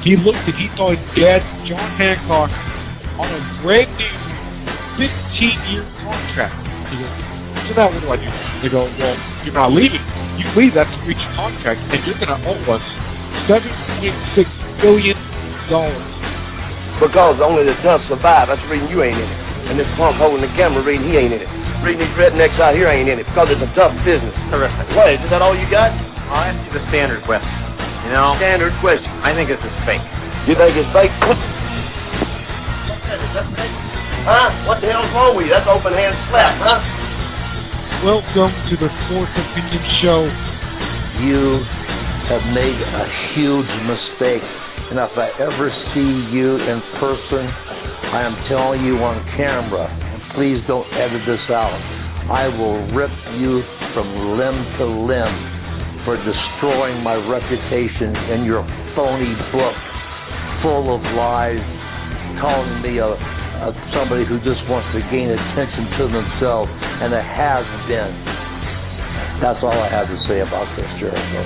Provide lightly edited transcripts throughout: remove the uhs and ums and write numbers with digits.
He looked and he saw his dad, John Hancock, on a brand new 15-year contract. He goes, so now what do I do? They go, well, you're not leaving. You leave, that's a breach of contract, and you're going to owe us $7.6 billion. Because only the tough survive. That's the reason you ain't in it. And this punk holding the camera reading, he ain't in it. Reading these rednecks out here ain't in it because it's a tough business. Terrific. What, is that all you got? I'll ask you the standard question. You know? Standard question. I think this is fake. You think it's fake? What's that? Is that fake? Huh? What the hell's wrong with you? That's open hand slap, huh? Welcome to the Sports Opinion Show. You have made a huge mistake. And if I ever see you in person, I am telling you on camera, and please don't edit this out, I will rip you from limb to limb for destroying my reputation in your phony book full of lies, calling me somebody who just wants to gain attention to themselves, and a has-been. That's all I have to say about this, Jericho.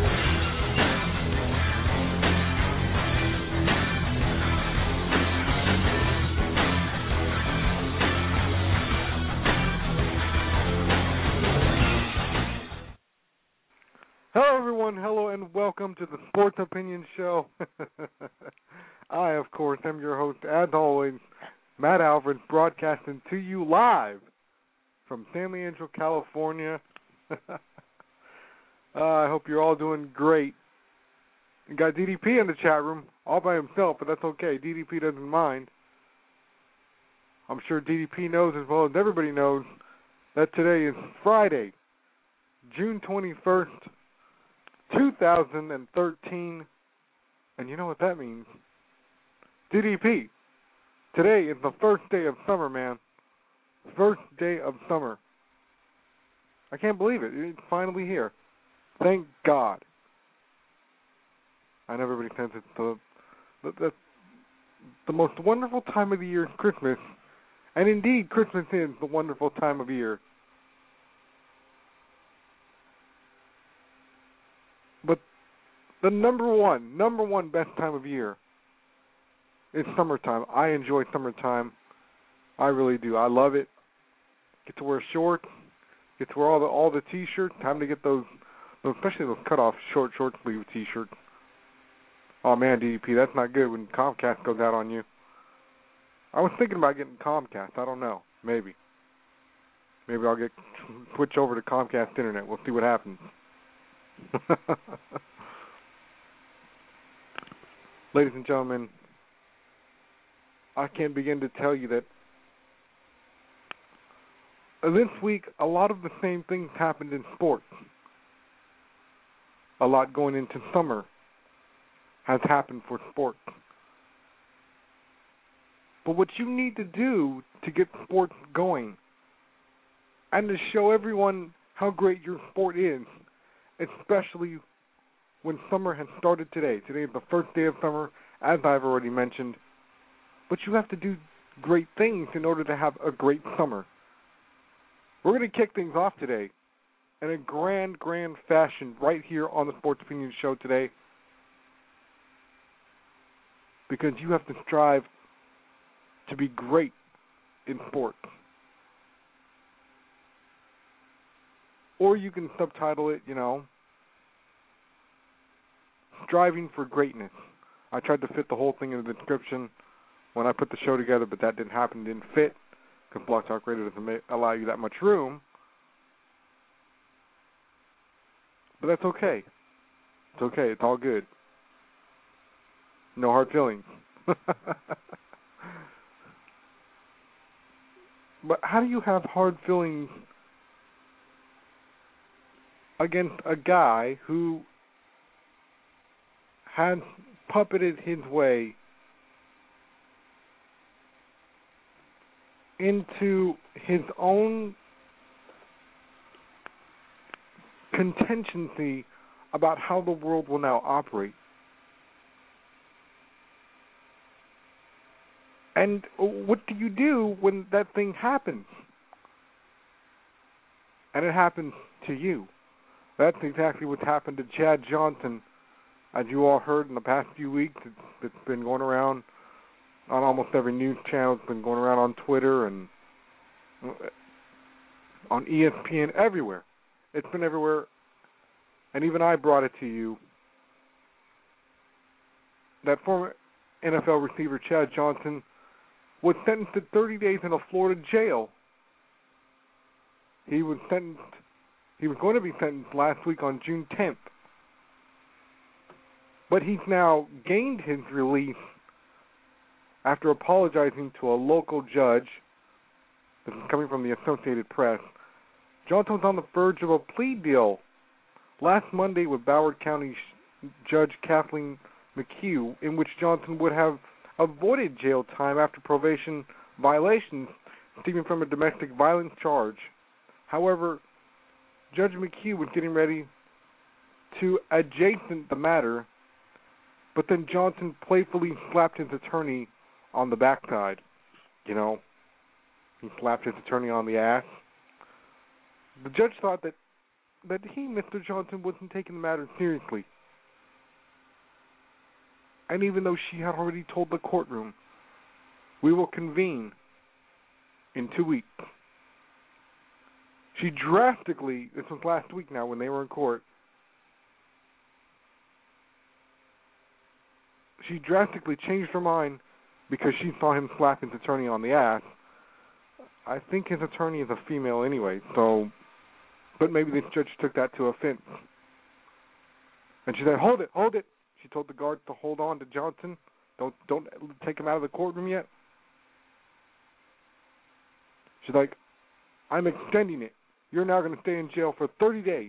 Hello, everyone. Hello, and welcome to the Sports Opinion Show. I, of course, am your host, as always, Matt Alfred, broadcasting to you live from San Leandro, California. I hope you're all doing great. We got DDP in the chat room, all by himself, but that's okay. DDP doesn't mind. I'm sure DDP knows as well as everybody knows that today is Friday, June 21st, 2013, and you know what that means. DDP, today is the first day of summer, man. First day of summer. I can't believe it. It's finally here. Thank God. I know everybody says it's the most wonderful time of the year is Christmas, and indeed, Christmas is the wonderful time of year. But the number one best time of year is summertime. I enjoy summertime. I really do. I love it. Get to wear shorts. Get to wear all the t-shirts. Time to get those especially those cut-off short sleeve t-shirts. Oh man, DDP, that's not good when Comcast goes out on you. I was thinking about getting Comcast. I don't know. Maybe I'll switch over to Comcast Internet. We'll see what happens. Ladies and gentlemen, I can't begin to tell you that this week a lot of the same things happened in sports. A lot going into summer has happened for sports. But what you need to do to get sports going and to show everyone how great your sport is, especially when summer has started today. Today is the first day of summer, as I've already mentioned. But you have to do great things in order to have a great summer. We're going to kick things off today in a grand fashion right here on the Sports Opinion Show today, because you have to strive to be great in sports. Or you can subtitle it, Striving for Greatness. I tried to fit the whole thing in the description when I put the show together, but that didn't happen, didn't fit, because Blog Talk Radio doesn't allow you that much room. But that's okay. It's okay. It's all good. No hard feelings. But how do you have hard feelings against a guy who has puppeted his way into his own contingency about how the world will now operate? And what do you do when that thing happens? And it happens to you. That's exactly what's happened to Chad Johnson As you all heard in the past few weeks, it's been going around on almost every news channel. It's been going around on Twitter and on ESPN, everywhere. It's been everywhere. And even I brought it to you. That former NFL receiver Chad Johnson was sentenced to 30 days in a Florida jail. He was going to be sentenced last week on June 10th. But he's now gained his release after apologizing to a local judge. This is coming from the Associated Press. Johnson was on the verge of a plea deal last Monday with Broward County Judge Kathleen McHugh, in which Johnson would have avoided jail time after probation violations stemming from a domestic violence charge. However, Judge McHugh was getting ready to adjacent the matter, but then Johnson playfully slapped his attorney on the backside. You know, he slapped his attorney on the ass. The judge thought that he, Mr. Johnson, wasn't taking the matter seriously. And even though she had already told the courtroom, we will convene in 2 weeks, she drastically, this was last week now when they were in court, she drastically changed her mind because she saw him slap his attorney on the ass. I think his attorney is a female anyway, so, but maybe this judge took that to offense. And she said, hold it. She told the guards to hold on to Johnson. Don't take him out of the courtroom yet. She's like, I'm extending it. You're now going to stay in jail for 30 days.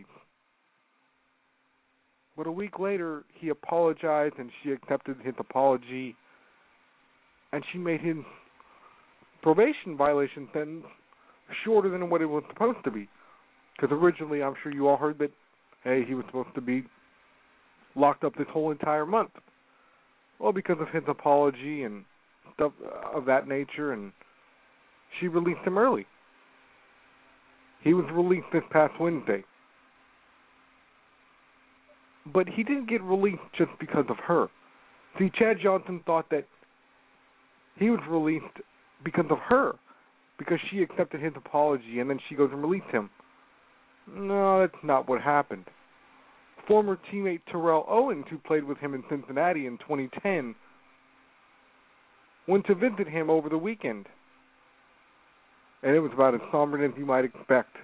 But a week later, he apologized, and she accepted his apology, and she made his probation violation sentence shorter than what it was supposed to be. Because originally, I'm sure you all heard that, hey, he was supposed to be locked up this whole entire month. Well, because of his apology and stuff of that nature, and she released him early. He was released this past Wednesday. But he didn't get released just because of her. See, Chad Johnson thought that he was released because of her, because she accepted his apology, and then she goes and released him. No, that's not what happened. Former teammate Terrell Owens, who played with him in Cincinnati in 2010, went to visit him over the weekend. And it was about as somber as you might expect.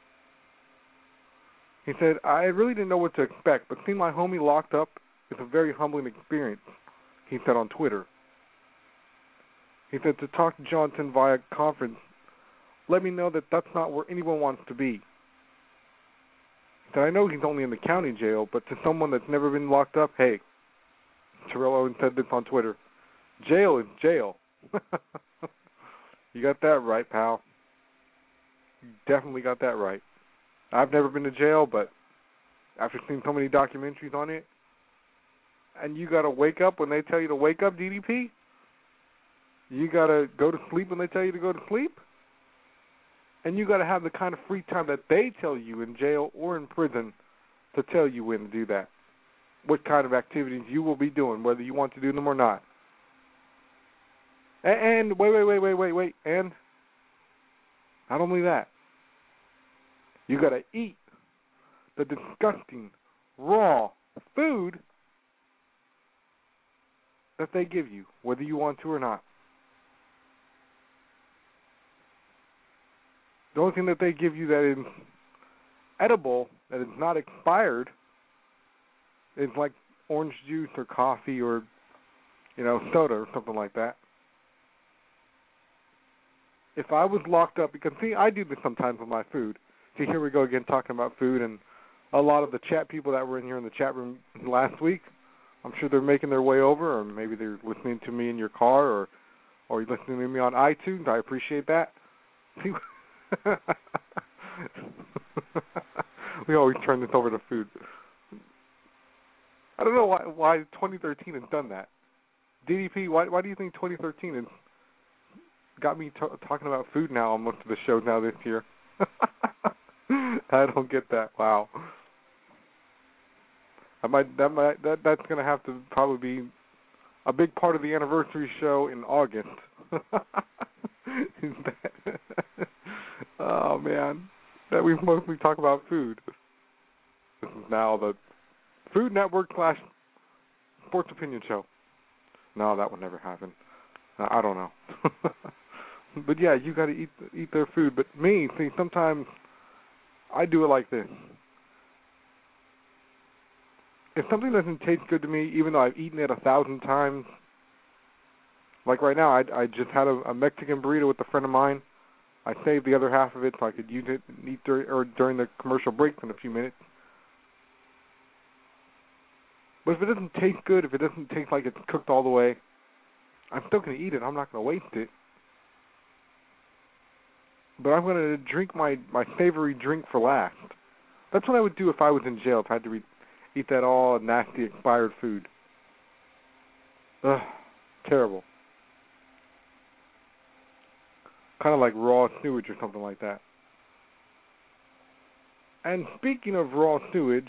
He said, I really didn't know what to expect, but seeing my homie locked up is a very humbling experience, he said on Twitter. He said, to talk to Johnson via conference, let me know that that's not where anyone wants to be. He said, I know he's only in the county jail, but to someone that's never been locked up, hey, Terrell Owens said this on Twitter, jail is jail. You got that right, pal. You definitely got that right. I've never been to jail, but after seeing so many documentaries on it, and you got to wake up when they tell you to wake up, DDP? You got to go to sleep when they tell you to go to sleep? And you got to have the kind of free time that they tell you in jail or in prison to tell you when to do that. What kind of activities you will be doing, whether you want to do them or not. And wait. And not only that, you got to eat the disgusting, raw food that they give you, whether you want to or not. The only thing that they give you that is edible, that is not expired, is like orange juice or coffee or, soda or something like that. If I was locked up, because, see, I do this sometimes with my food. See, here we go again talking about food, and a lot of the chat people that were in here in the chat room last week, I'm sure they're making their way over, or maybe they're listening to me in your car, or you're listening to me on iTunes. I appreciate that. We always turn this over to food. I don't know why 2013 has done that. DDP, why do you think 2013 has got me talking about food now on most of the shows now this year? I don't get that. Wow. That's going to have to probably be a big part of the anniversary show in August. Oh man, that we mostly talk about food. This is now the Food Network / Sports Opinion Show. No, that would never happen. I don't know. But yeah, you got to eat their food. But me, see, sometimes I do it like this. If something doesn't taste good to me, even though I've eaten it 1,000 times, like right now, I just had a Mexican burrito with a friend of mine. I saved the other half of it so I could use it and eat during the commercial breaks in a few minutes. But if it doesn't taste good, if it doesn't taste like it's cooked all the way, I'm still going to eat it. I'm not going to waste it. But I'm going to drink my savory drink for last. That's what I would do if I was in jail, if I had to eat that all nasty expired food. Ugh, terrible. Kind of like raw sewage or something like that. And speaking of raw sewage,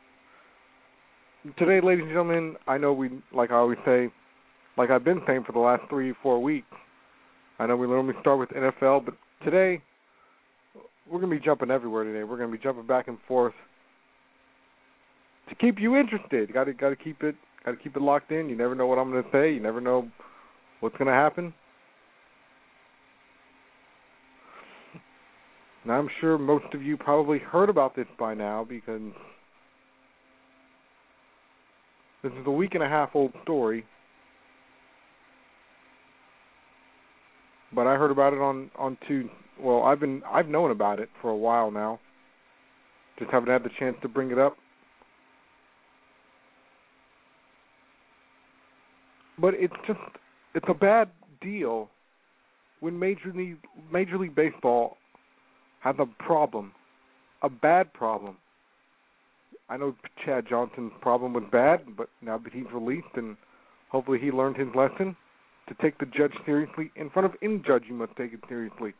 today, ladies and gentlemen, I know like I always say, like I've been saying for the last 3-4 weeks, I know we normally start with NFL, but today, we're going to be jumping everywhere today. We're going to be jumping back and forth to keep you interested. Got to keep it locked in. You never know what I'm going to say. You never know what's going to happen. And I'm sure most of you probably heard about this by now because this is a week-and-a-half old story. But I heard about it on Tuesday. Well, I've known about it for a while now. Just haven't had the chance to bring it up. But it's a bad deal when Major League Baseball has a problem, a bad problem. I know Chad Johnson's problem was bad, but now that he's released, and hopefully he learned his lesson to take the judge seriously. In front of any judge, you must take it seriously.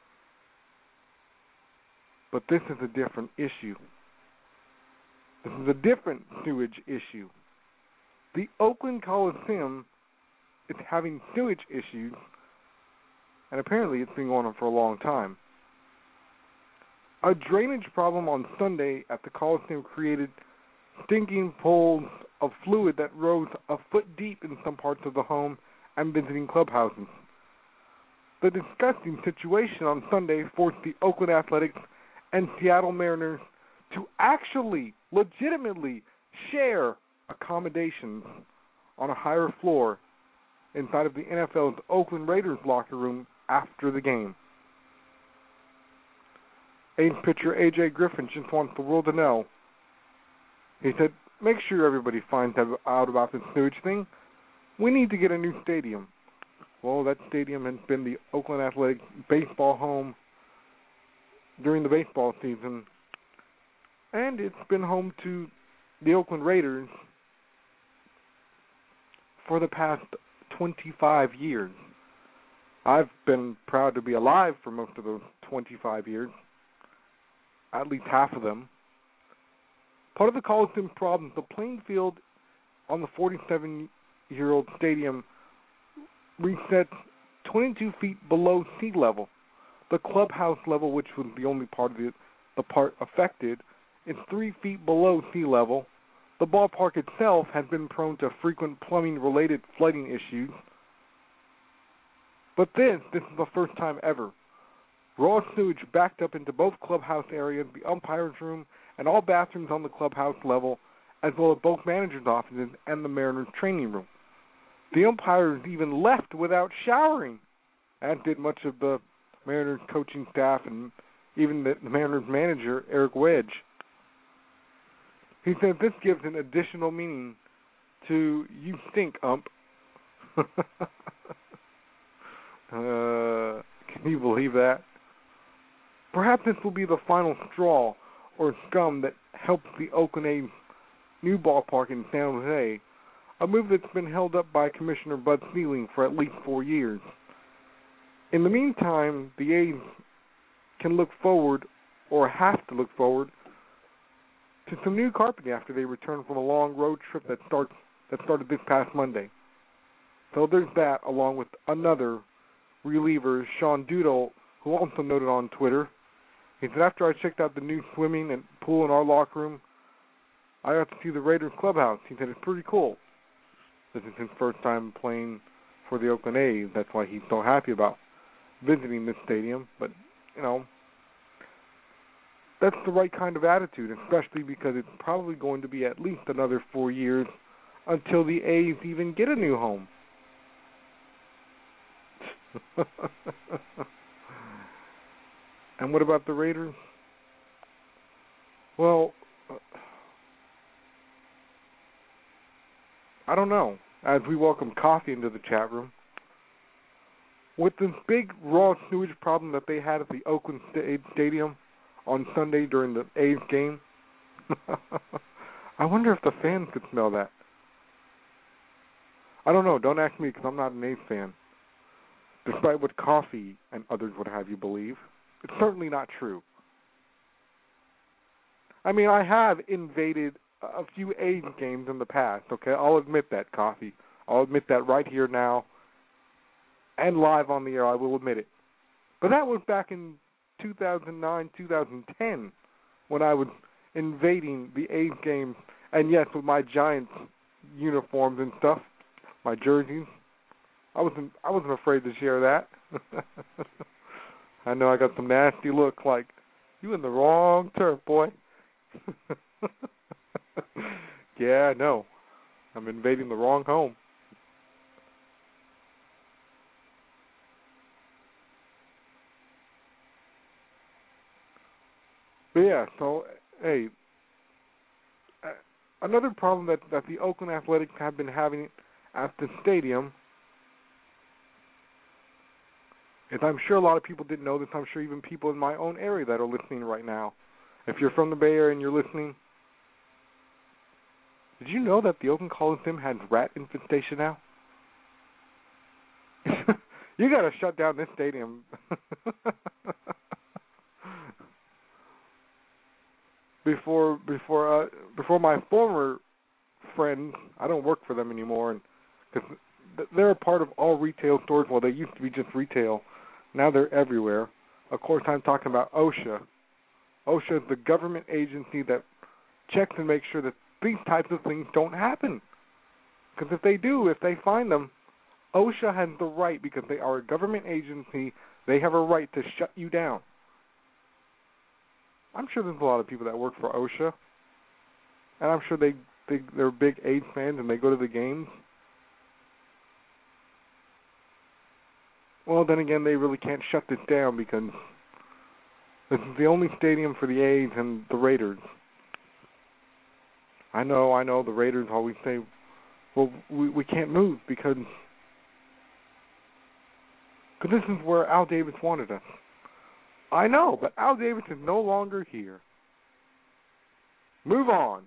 But this is a different issue. This is a different sewage issue. The Oakland Coliseum is having sewage issues, and apparently it's been going on for a long time. A drainage problem on Sunday at the Coliseum created stinking pools of fluid that rose a foot deep in some parts of the home and visiting clubhouses. The disgusting situation on Sunday forced the Oakland Athletics and Seattle Mariners to actually, legitimately share accommodations on a higher floor inside of the NFL's Oakland Raiders locker room after the game. A's pitcher A.J. Griffin just wants the world to know. He said, make sure everybody finds out about this sewage thing. We need to get a new stadium. Well, that stadium has been the Oakland Athletics baseball home during the baseball season, and it's been home to the Oakland Raiders for the past 25 years. I've been proud to be alive for most of those 25 years. At least half of them. Part of the Coliseum problem, the playing field on the 47-year-old stadium resets 22 feet below sea level. The clubhouse level, which was the only part of the part affected, is 3 feet below sea level. The ballpark itself has been prone to frequent plumbing-related flooding issues. But this is the first time ever. Raw sewage backed up into both clubhouse areas, the umpire's room, and all bathrooms on the clubhouse level, as well as both managers' offices and the Mariners' training room. The umpires even left without showering, as did much of the Mariners' coaching staff and even the Mariners' manager, Eric Wedge. He said this gives an additional meaning to "you stink, ump." Can you believe that? Perhaps this will be the final straw or scum that helps the Oakland A's new ballpark in San Jose, a move that's been held up by Commissioner Bud Selig for at least 4 years. In the meantime, the A's can look forward, or have to look forward, to some new carpeting after they returned from a long road trip that started this past Monday. So there's that, along with another reliever, Sean Doodle, who also noted on Twitter. He said, after I checked out the new swimming and pool in our locker room, I got to see the Raiders clubhouse. He said it's pretty cool. This is his first time playing for the Oakland A's. That's why he's so happy about visiting this stadium. But, you know, that's the right kind of attitude, especially because it's probably going to be at least another 4 years until the A's even get a new home. And what about the Raiders? Well, I don't know. As we welcome Coffee into the chat room, with this big raw sewage problem that they had at the Oakland Stadium on Sunday during the A's game, I wonder if the fans could smell that. I don't know. Don't ask me because I'm not an A's fan. Despite what Coffee and others would have you believe, it's certainly not true. I mean, I have invaded a few A's games in the past, okay? I'll admit that, Coffee. I'll admit that right here now and live on the air. I will admit it. But that was back in 2009, 2010 when I was invading the A's games, and yes, with my Giants uniforms and stuff, my jerseys. I wasn't afraid to share that. I know I got some nasty look like, you in the wrong turf, boy. Yeah, I know. I'm invading the wrong home. But yeah, so, hey, another problem that the Oakland Athletics have been having at the stadium is, I'm sure a lot of people didn't know this. I'm sure even people in my own area that are listening right now. If you're from the Bay Area and you're listening, did you know that the Oakland Coliseum has rat infestation now? You got to shut down this stadium. Before my former friends, I don't work for them anymore, because they're a part of all retail stores. Well, they used to be just retail. Now they're everywhere. Of course, I'm talking about OSHA. OSHA is the government agency that checks and makes sure that these types of things don't happen. Because if they do, if they find them, OSHA has the right, because they are a government agency, they have a right to shut you down. I'm sure there's a lot of people that work for OSHA, and I'm sure they're big A's fans and they go to the games. Well, then again, they really can't shut this down because this is the only stadium for the A's and the Raiders. I know, the Raiders always say, well, we can't move because this is where Al Davis wanted us. I know, but Al Davis is no longer here. Move on.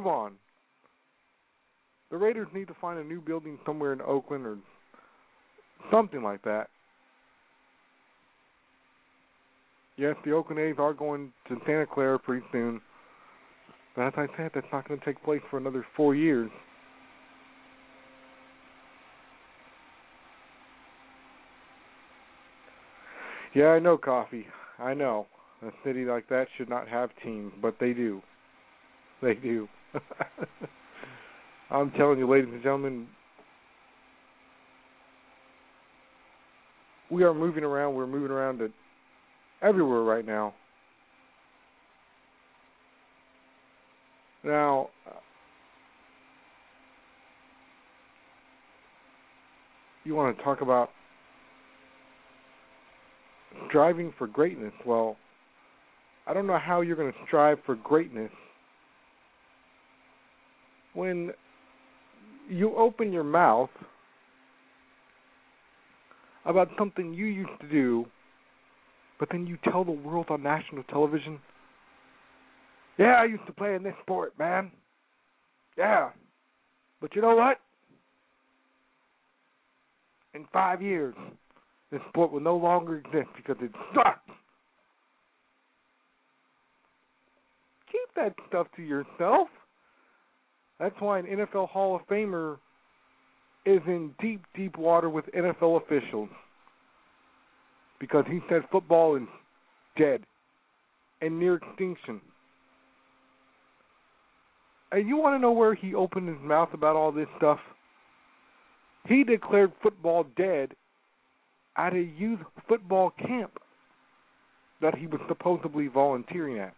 The Raiders need to find a new building somewhere in Oakland or something like that. Yes, the Oakland A's are going to Santa Clara pretty soon. But as I said, that's not going to take place for another 4 years. Yeah, I know, Coffee. I know. A city like that should not have teams, but they do. They do. I'm telling you, ladies and gentlemen, we are moving around. We're moving around to everywhere right now. Now, you want to talk about striving for greatness. Well, I don't know how you're going to strive for greatness when you open your mouth about something you used to do, but then you tell the world on national television, yeah, I used to play in this sport, man. Yeah. But you know what? In 5 years, this sport will no longer exist because it sucks. Keep keep that stuff to yourself. That's why an NFL Hall of Famer is in deep, deep water with NFL officials. Because he said football is dead and near extinction. And you want to know where he opened his mouth about all this stuff? He declared football dead at a youth football camp that he was supposedly volunteering at.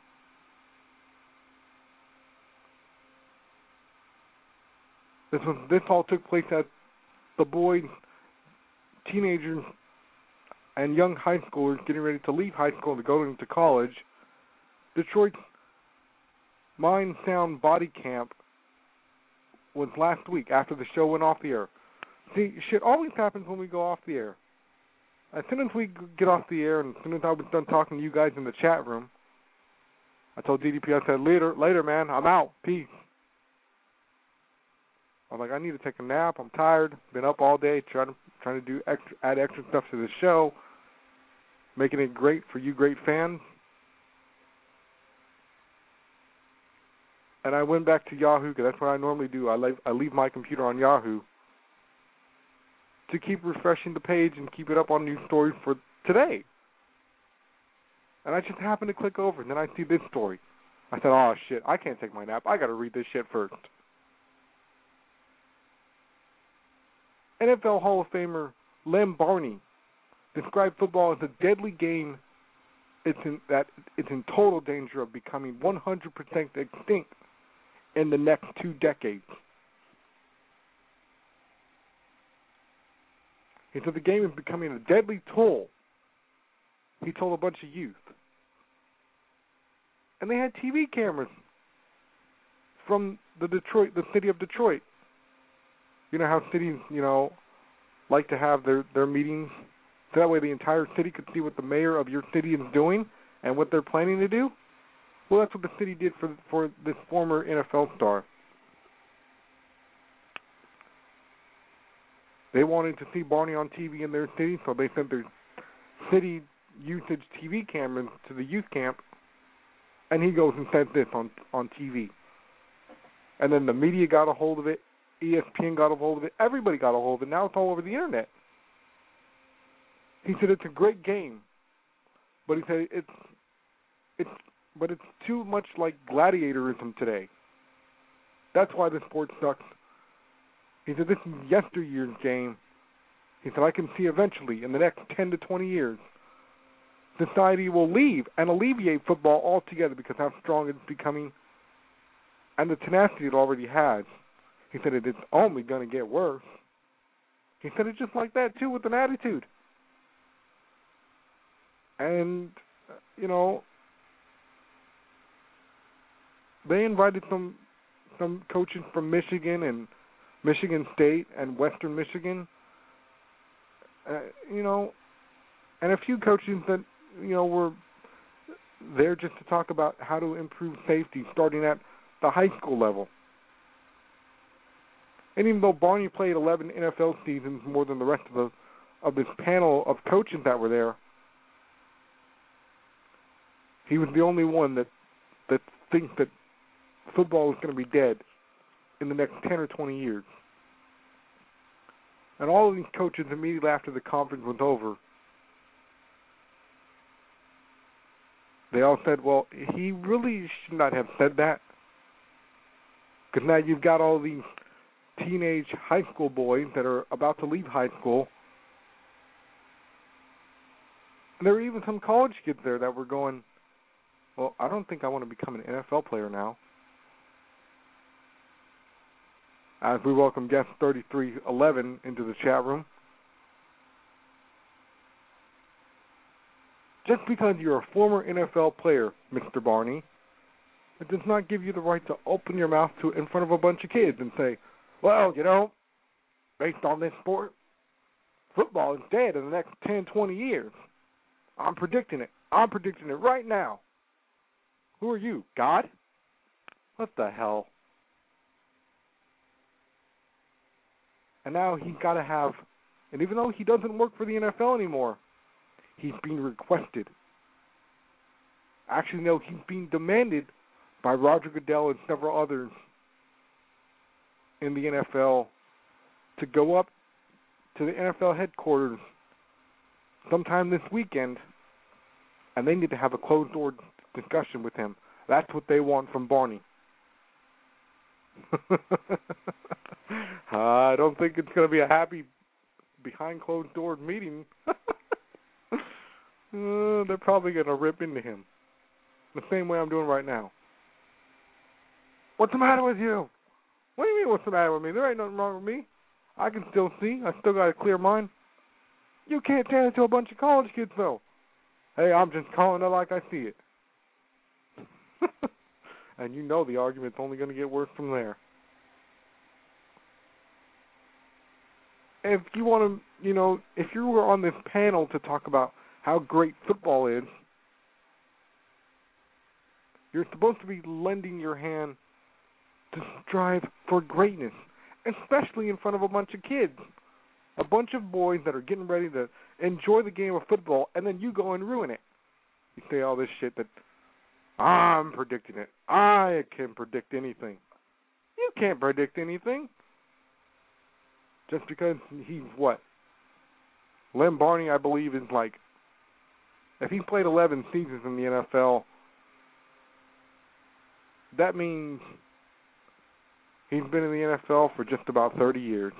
This all took place at the boys, teenagers, and young high schoolers getting ready to leave high school to go into college. Detroit's Mind Sound Body Camp was last week after the show went off the air. See, shit always happens when we go off the air. As soon as we get off the air and as soon as I was done talking to you guys in the chat room, I told DDP, I said, later, man, I'm out. Peace. I'm like, I need to take a nap. I'm tired. Been up all day trying to do add extra stuff to the show, making it great for you great fans. And I went back to Yahoo because that's what I normally do. I leave my computer on Yahoo to keep refreshing the page and keep it up on news stories for today. And I just happened to click over, and then I see this story. I said, oh, shit, I can't take my nap. I got to read this shit first. NFL Hall of Famer Lem Barney described football as a deadly game. It's in total danger of becoming 100% extinct in the next 2 decades. He said the game is becoming a deadly toll. He told a bunch of youth. And they had TV cameras from the city of Detroit. You know how cities, like to have their meetings so that way the entire city could see what the mayor of your city is doing and what they're planning to do? Well, that's what the city did for this former NFL star. They wanted to see Barney on TV in their city, so they sent their city usage TV cameras to the youth camp, and he goes and says this on TV. And then the media got a hold of it. ESPN got a hold of it. Everybody got a hold of it. Now it's all over the internet. He said it's a great game, but he said it's too much like gladiatorism today. That's why the sport sucks. He said this is yesteryear's game. He said I can see eventually in the next 10 to 20 years society will leave and alleviate football altogether because how strong it's becoming and the tenacity it already has. He said it's only going to get worse. He said it's just like that, too, with an attitude. And, they invited some coaches from Michigan and Michigan State and Western Michigan, and a few coaches that, were there just to talk about how to improve safety starting at the high school level. And even though Barney played 11 NFL seasons more than the rest of this panel of coaches that were there, he was the only one that thinks that football is going to be dead in the next 10 or 20 years. And all of these coaches immediately after the conference was over, they all said, well, he really should not have said that. Because now you've got all these teenage high school boys that are about to leave high school. And there were even some college kids there that were going, well, I don't think I want to become an NFL player now. As we welcome guest 3311 into the chat room. Just because you're a former NFL player, Mr. Barney, it does not give you the right to open your mouth in front of a bunch of kids and say, well, based on this sport, football is dead in the next 10, 20 years. I'm predicting it. I'm predicting it right now. Who are you, God? What the hell? And now he's got to have, and even though he doesn't work for the NFL anymore, he's being requested. Actually, no, he's being demanded by Roger Goodell and several others in the NFL to go up to the NFL headquarters sometime this weekend, and they need to have a closed-door discussion with him. That's what they want from Barney. I don't think it's going to be a happy behind closed-door meeting. They're probably going to rip into him the same way I'm doing right now. What's the matter with you? What do you mean, what's the matter with me? There ain't nothing wrong with me. I can still see. I still got a clear mind. You can't tell it to a bunch of college kids, though. Hey, I'm just calling it like I see it. And you know the argument's only going to get worse from there. If you want to, if you were on this panel to talk about how great football is, you're supposed to be lending your hand to strive for greatness, especially in front of a bunch of kids. A bunch of boys that are getting ready to enjoy the game of football, and then you go and ruin it. You say all this shit that, I'm predicting it. I can predict anything. You can't predict anything. Just because he's what? Lem Barney, I believe, is like, if he played 11 seasons in the NFL, that means he's been in the NFL for just about 30 years.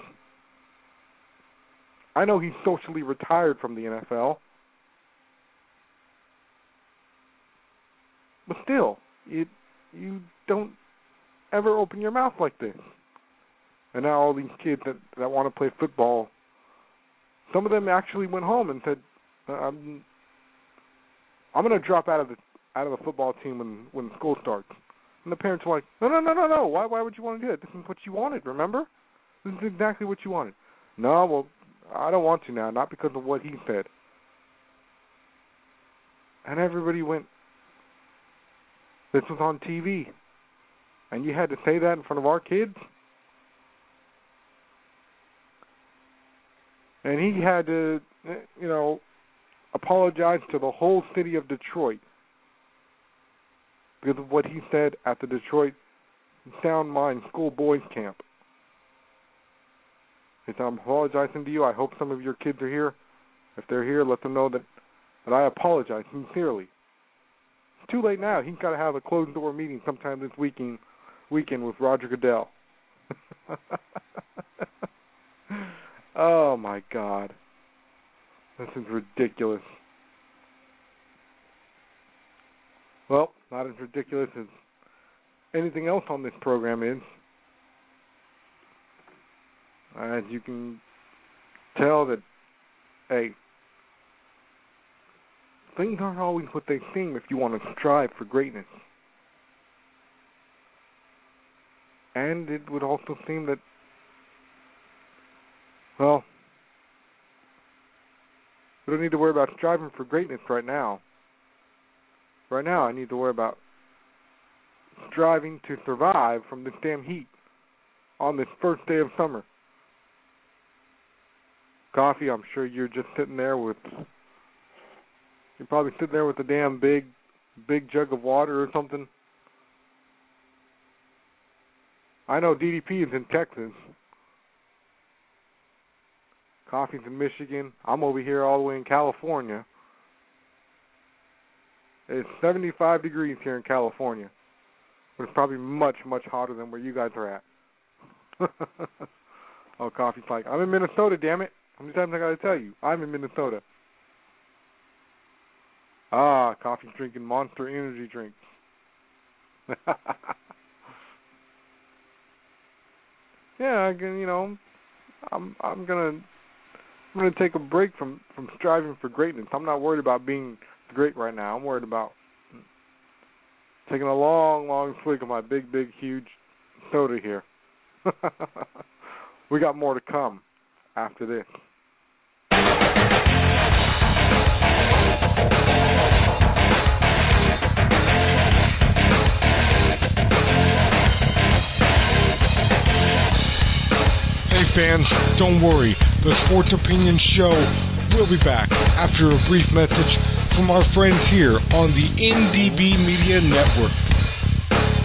I know he's socially retired from the NFL, but still, you don't ever open your mouth like this. And now all these kids that want to play football, some of them actually went home and said, I'm going to drop out of the football team when school starts. And the parents were like, no. Why would you want to do that? This is what you wanted, remember? This is exactly what you wanted. No, well, I don't want to now, not because of what he said. And everybody went, this was on TV. And you had to say that in front of our kids? And he had to, apologize to the whole city of Detroit because of what he said at the Detroit Sound Mind School Boys Camp. He said, I'm apologizing to you. I hope some of your kids are here. If they're here, let them know that I apologize sincerely. It's too late now. He's got to have a closed-door meeting sometime this weekend with Roger Goodell. Oh, my God. This is ridiculous. Well, not as ridiculous as anything else on this program is. As you can tell that, hey, things aren't always what they seem if you want to strive for greatness. And it would also seem that, well, we don't need to worry about striving for greatness right now. Right now, I need to worry about striving to survive from this damn heat on this first day of summer. Coffee, I'm sure you're just sitting there with, you're probably sitting there with a damn big jug of water or something. I know DDP is in Texas. Coffee's in Michigan. I'm over here all the way in California. It's 75 degrees here in California. But it's probably much, much hotter than where you guys are at. Oh, Coffee's like, I'm in Minnesota, damn it. How many times I got to tell you? I'm in Minnesota. Ah, Coffee's drinking Monster Energy drinks. Yeah, I'm gonna take a break from striving for greatness. I'm not worried about being great right now. I'm worried about taking a long swig of my big, huge soda here. We got more to come after this. Hey fans, don't worry. The Sports Opinion Show will be back after a brief message from our friends here on the NDB Media Network.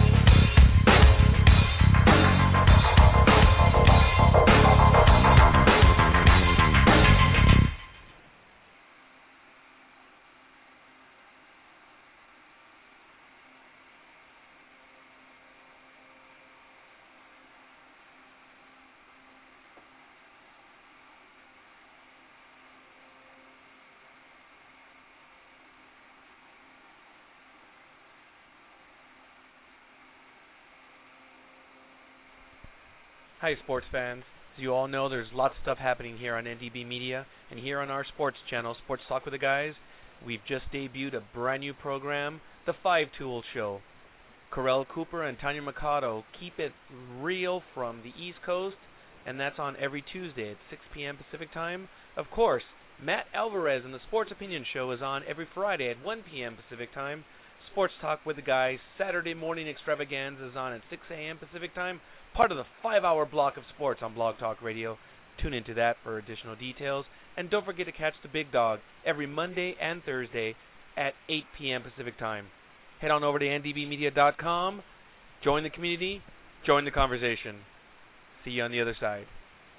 Hi, sports fans. As you all know, there's lots of stuff happening here on NDB Media, and here on our sports channel, Sports Talk with the Guys, we've just debuted a brand new program, The Five Tool Show. Corell Cooper and Tanya Mikado keep it real from the East Coast, and that's on every Tuesday at 6 p.m. Pacific Time. Of course, Matt Alvarez and the Sports Opinion Show is on every Friday at 1 p.m. Pacific Time. Sports Talk with the Guys Saturday Morning Extravaganza is on at 6 a.m. Pacific Time, part of the 5-hour block of sports on Blog Talk Radio. Tune into that for additional details. And don't forget to catch the Big Dog every Monday and Thursday at 8 p.m. Pacific Time. Head on over to ndbmedia.com, join the community, join the conversation. See you on the other side.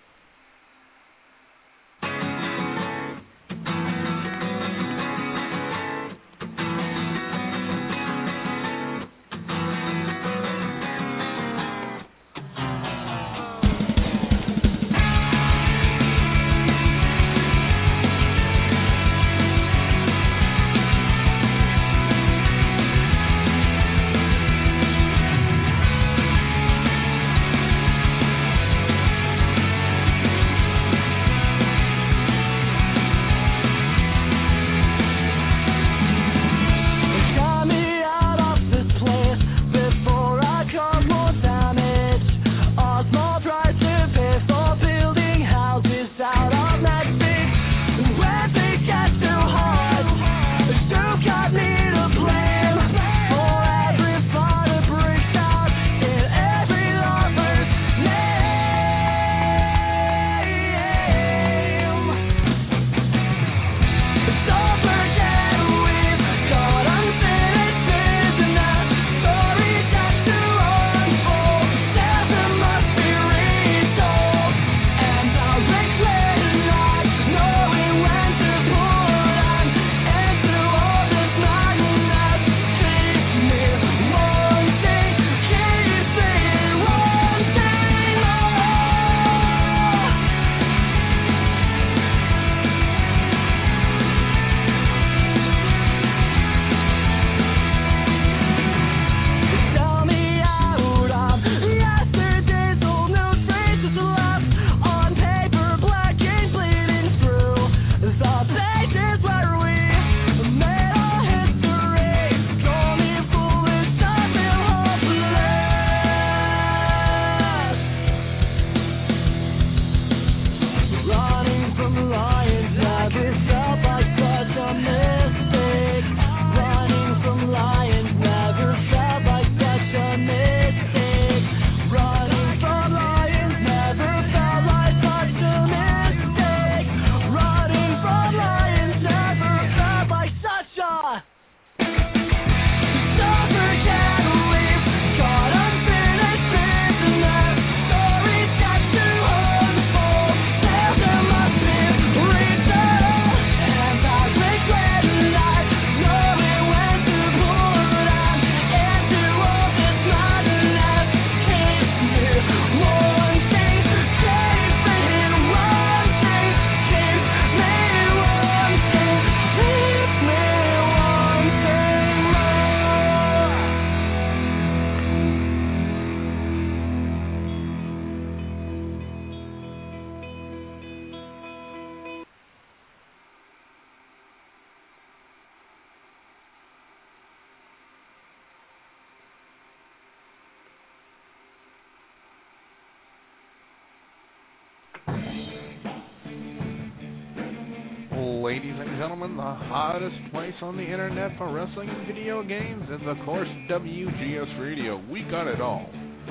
Ladies and gentlemen, the hottest place on the internet for wrestling and video games is, of course, WGS Radio. We got it all.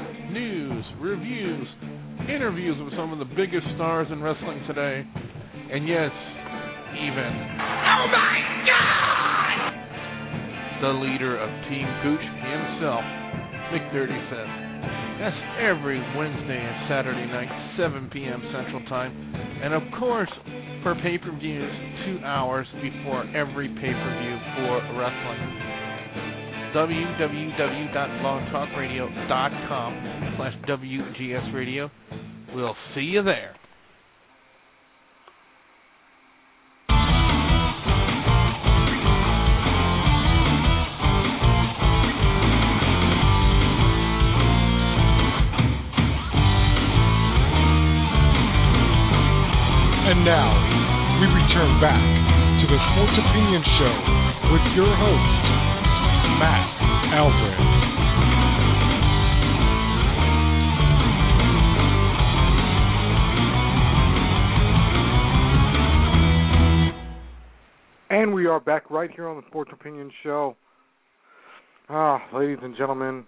News, reviews, interviews with some of the biggest stars in wrestling today, and yes, even, oh my God, the leader of Team Gooch himself, McDirty says. That's every Wednesday and Saturday night, 7 p.m. Central Time, and of course, for pay-per-views 2 hours before every pay-per-view for wrestling. www.blogtalkradio.com/WGS Radio. We'll see you there. now, we return back to the Sports Opinion Show with your host, Matt Alvarez. And we are back right here on the Sports Opinion Show. Ladies and gentlemen,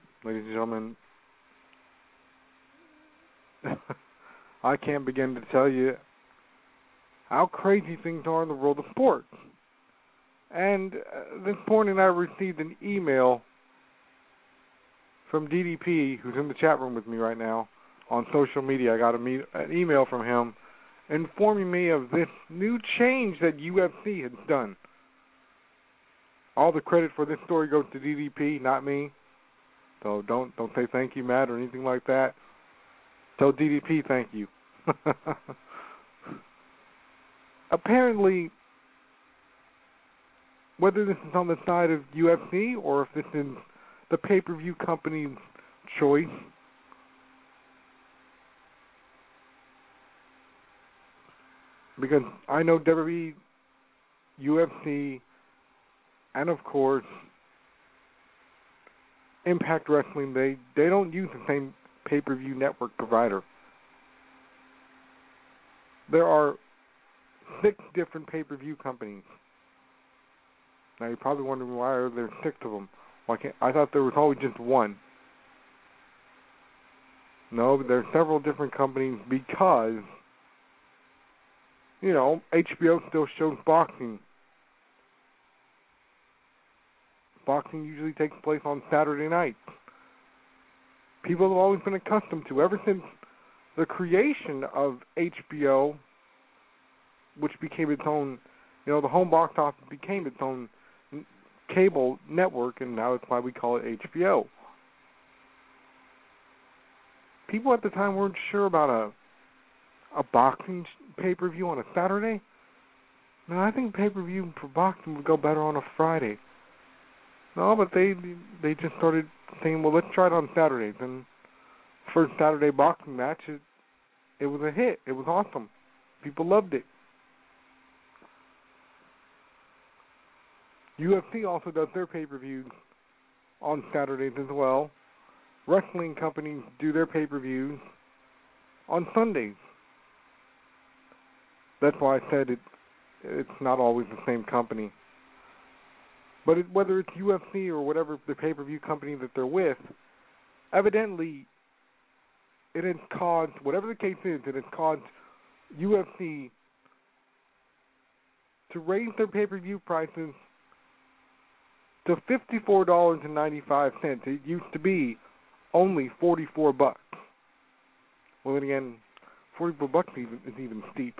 I can't begin to tell you how crazy things are in the world of sports. And this morning I received an email from DDP, who's in the chat room with me right now on social media. I got an email from him informing me of this new change that UFC has done. All the credit for this story goes to DDP, not me. So don't say thank you, Matt, or anything like that. Tell DDP thank you. Apparently, whether this is on the side of UFC or if this is the pay-per-view company's choice, because I know WWE, UFC, and of course Impact Wrestling, they don't use the same pay-per-view network provider. There are 6 different pay-per-view companies. Now you're probably wondering why are there 6 of them. I thought there was always just one. No, but there are several different companies because, HBO still shows boxing. Boxing usually takes place on Saturday nights. People have always been accustomed to, ever since the creation of HBO, which became its own, the home box office became its own cable network, and now that's why we call it HBO. People at the time weren't sure about a boxing pay-per-view on a Saturday. No, I think pay-per-view for boxing would go better on a Friday. No, but they just started saying, well, let's try it on Saturdays. And first Saturday boxing match, it was a hit. It was awesome. People loved it. UFC also does their pay-per-views on Saturdays as well. Wrestling companies do their pay-per-views on Sundays. That's why I said it's not always the same company. But whether it's UFC or whatever the pay-per-view company that they're with, evidently it has caused, whatever the case is, it has caused UFC to raise their pay-per-view prices to $54.95. It used to be only $44. Well, then again, $44 is even steep.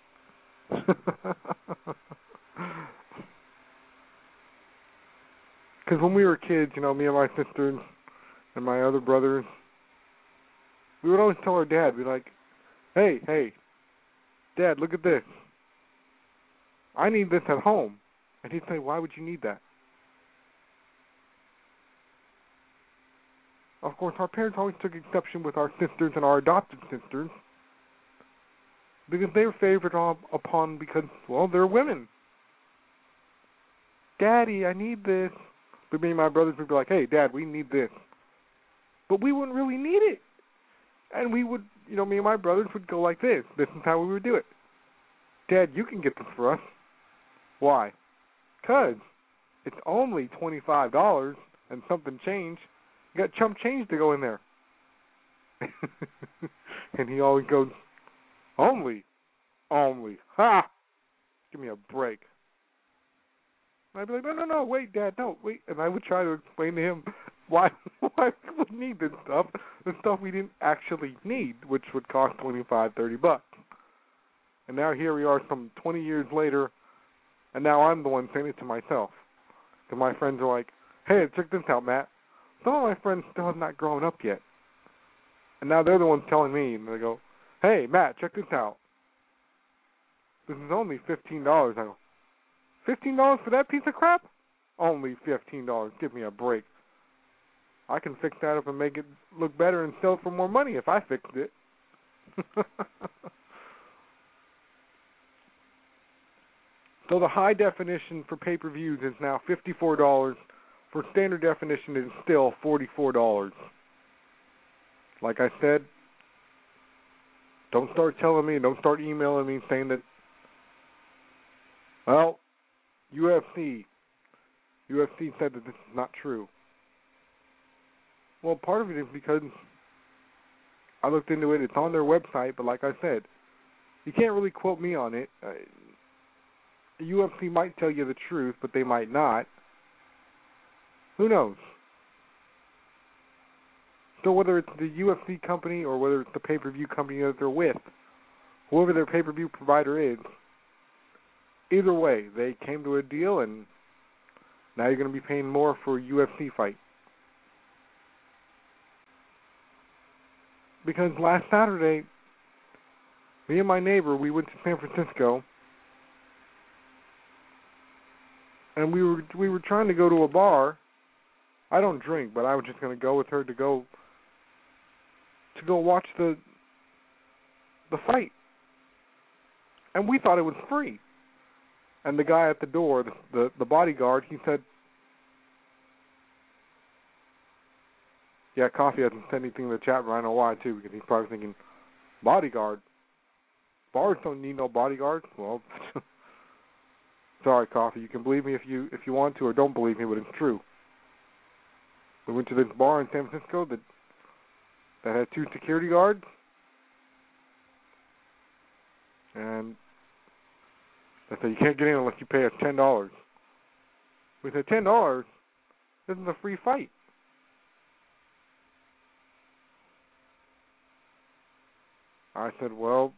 Because when we were kids, me and my sisters and my other brothers, we would always tell our dad, we'd be like, hey, Dad, look at this. I need this at home. And he'd say, why would you need that? Of course, our parents always took exception with our sisters and our adopted sisters because they were favored upon because, well, they're women. Daddy, I need this. But me and my brothers would be like, hey, Dad, we need this. But we wouldn't really need it. And we would, me and my brothers would go like this. This is how we would do it. Dad, you can get this for us. Why? Because it's only $25 and something change. You got chump change to go in there. And he always goes, only. Ha! Give me a break. And I'd be like, no, wait, Dad, no, wait. And I would try to explain to him why we would need this stuff, the stuff we didn't actually need, which would cost $25, $30. And now here we are some 20 years later, and now I'm the one saying it to myself. Because my friends are like, hey, check this out, Matt. Some of my friends still have not grown up yet. And now they're the ones telling me, and they go, hey, Matt, check this out. This is only $15. I go, $15 for that piece of crap? Only $15. Give me a break. I can fix that up and make it look better and sell it for more money if I fixed it. So the high definition for pay-per-views is now $54. For standard definition, it is still $44. Like I said, don't start telling me, don't start emailing me saying that, well, UFC said that this is not true. Well, part of it is because I looked into it. It's on their website, but like I said, you can't really quote me on it. The UFC might tell you the truth, but they might not. Who knows? So whether it's the UFC company or whether it's the pay-per-view company that they're with, whoever their pay-per-view provider is, either way, they came to a deal, and now you're going to be paying more for a UFC fight. Because last Saturday, me and my neighbor, we went to San Francisco, and we were trying to go to a bar. I don't drink, but I was just going to go with her to go watch the fight. And we thought it was free. And the guy at the door, the bodyguard, he said, yeah, Coffee hasn't said anything in the chat, but I know why, too, because he's probably thinking, bodyguard? Bars don't need no bodyguard. Well, sorry, Coffee. You can believe me if you want to, or don't believe me, but it's true. We went to this bar in San Francisco that had 2 security guards, and they said, you can't get in unless you pay us $10. We said, $10? This is a free fight. I said, well,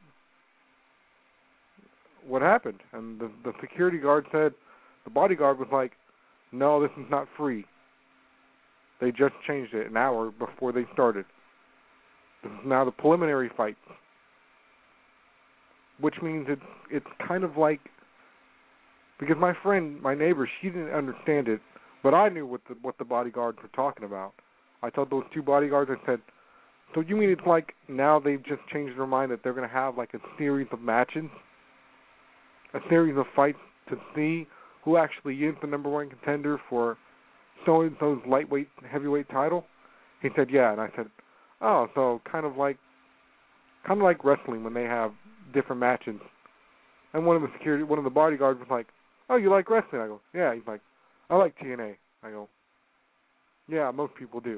what happened? And the security guard said, the bodyguard was like, no, this is not free. They just changed it an hour before they started. This is now the preliminary fight. Which means it's kind of like, because my friend, my neighbor, she didn't understand it, but I knew what the bodyguards were talking about. I told those 2 bodyguards, I said, so you mean it's like now they've just changed their mind that they're going to have like a series of matches, a series of fights to see who actually is the number 1 contender for so-and-so's lightweight, heavyweight title? He said, yeah. And I said, oh, so kind of like wrestling when they have different matches. And one of the bodyguards was like, oh, you like wrestling? I go, yeah. He's like, I like TNA. I go, yeah, most people do.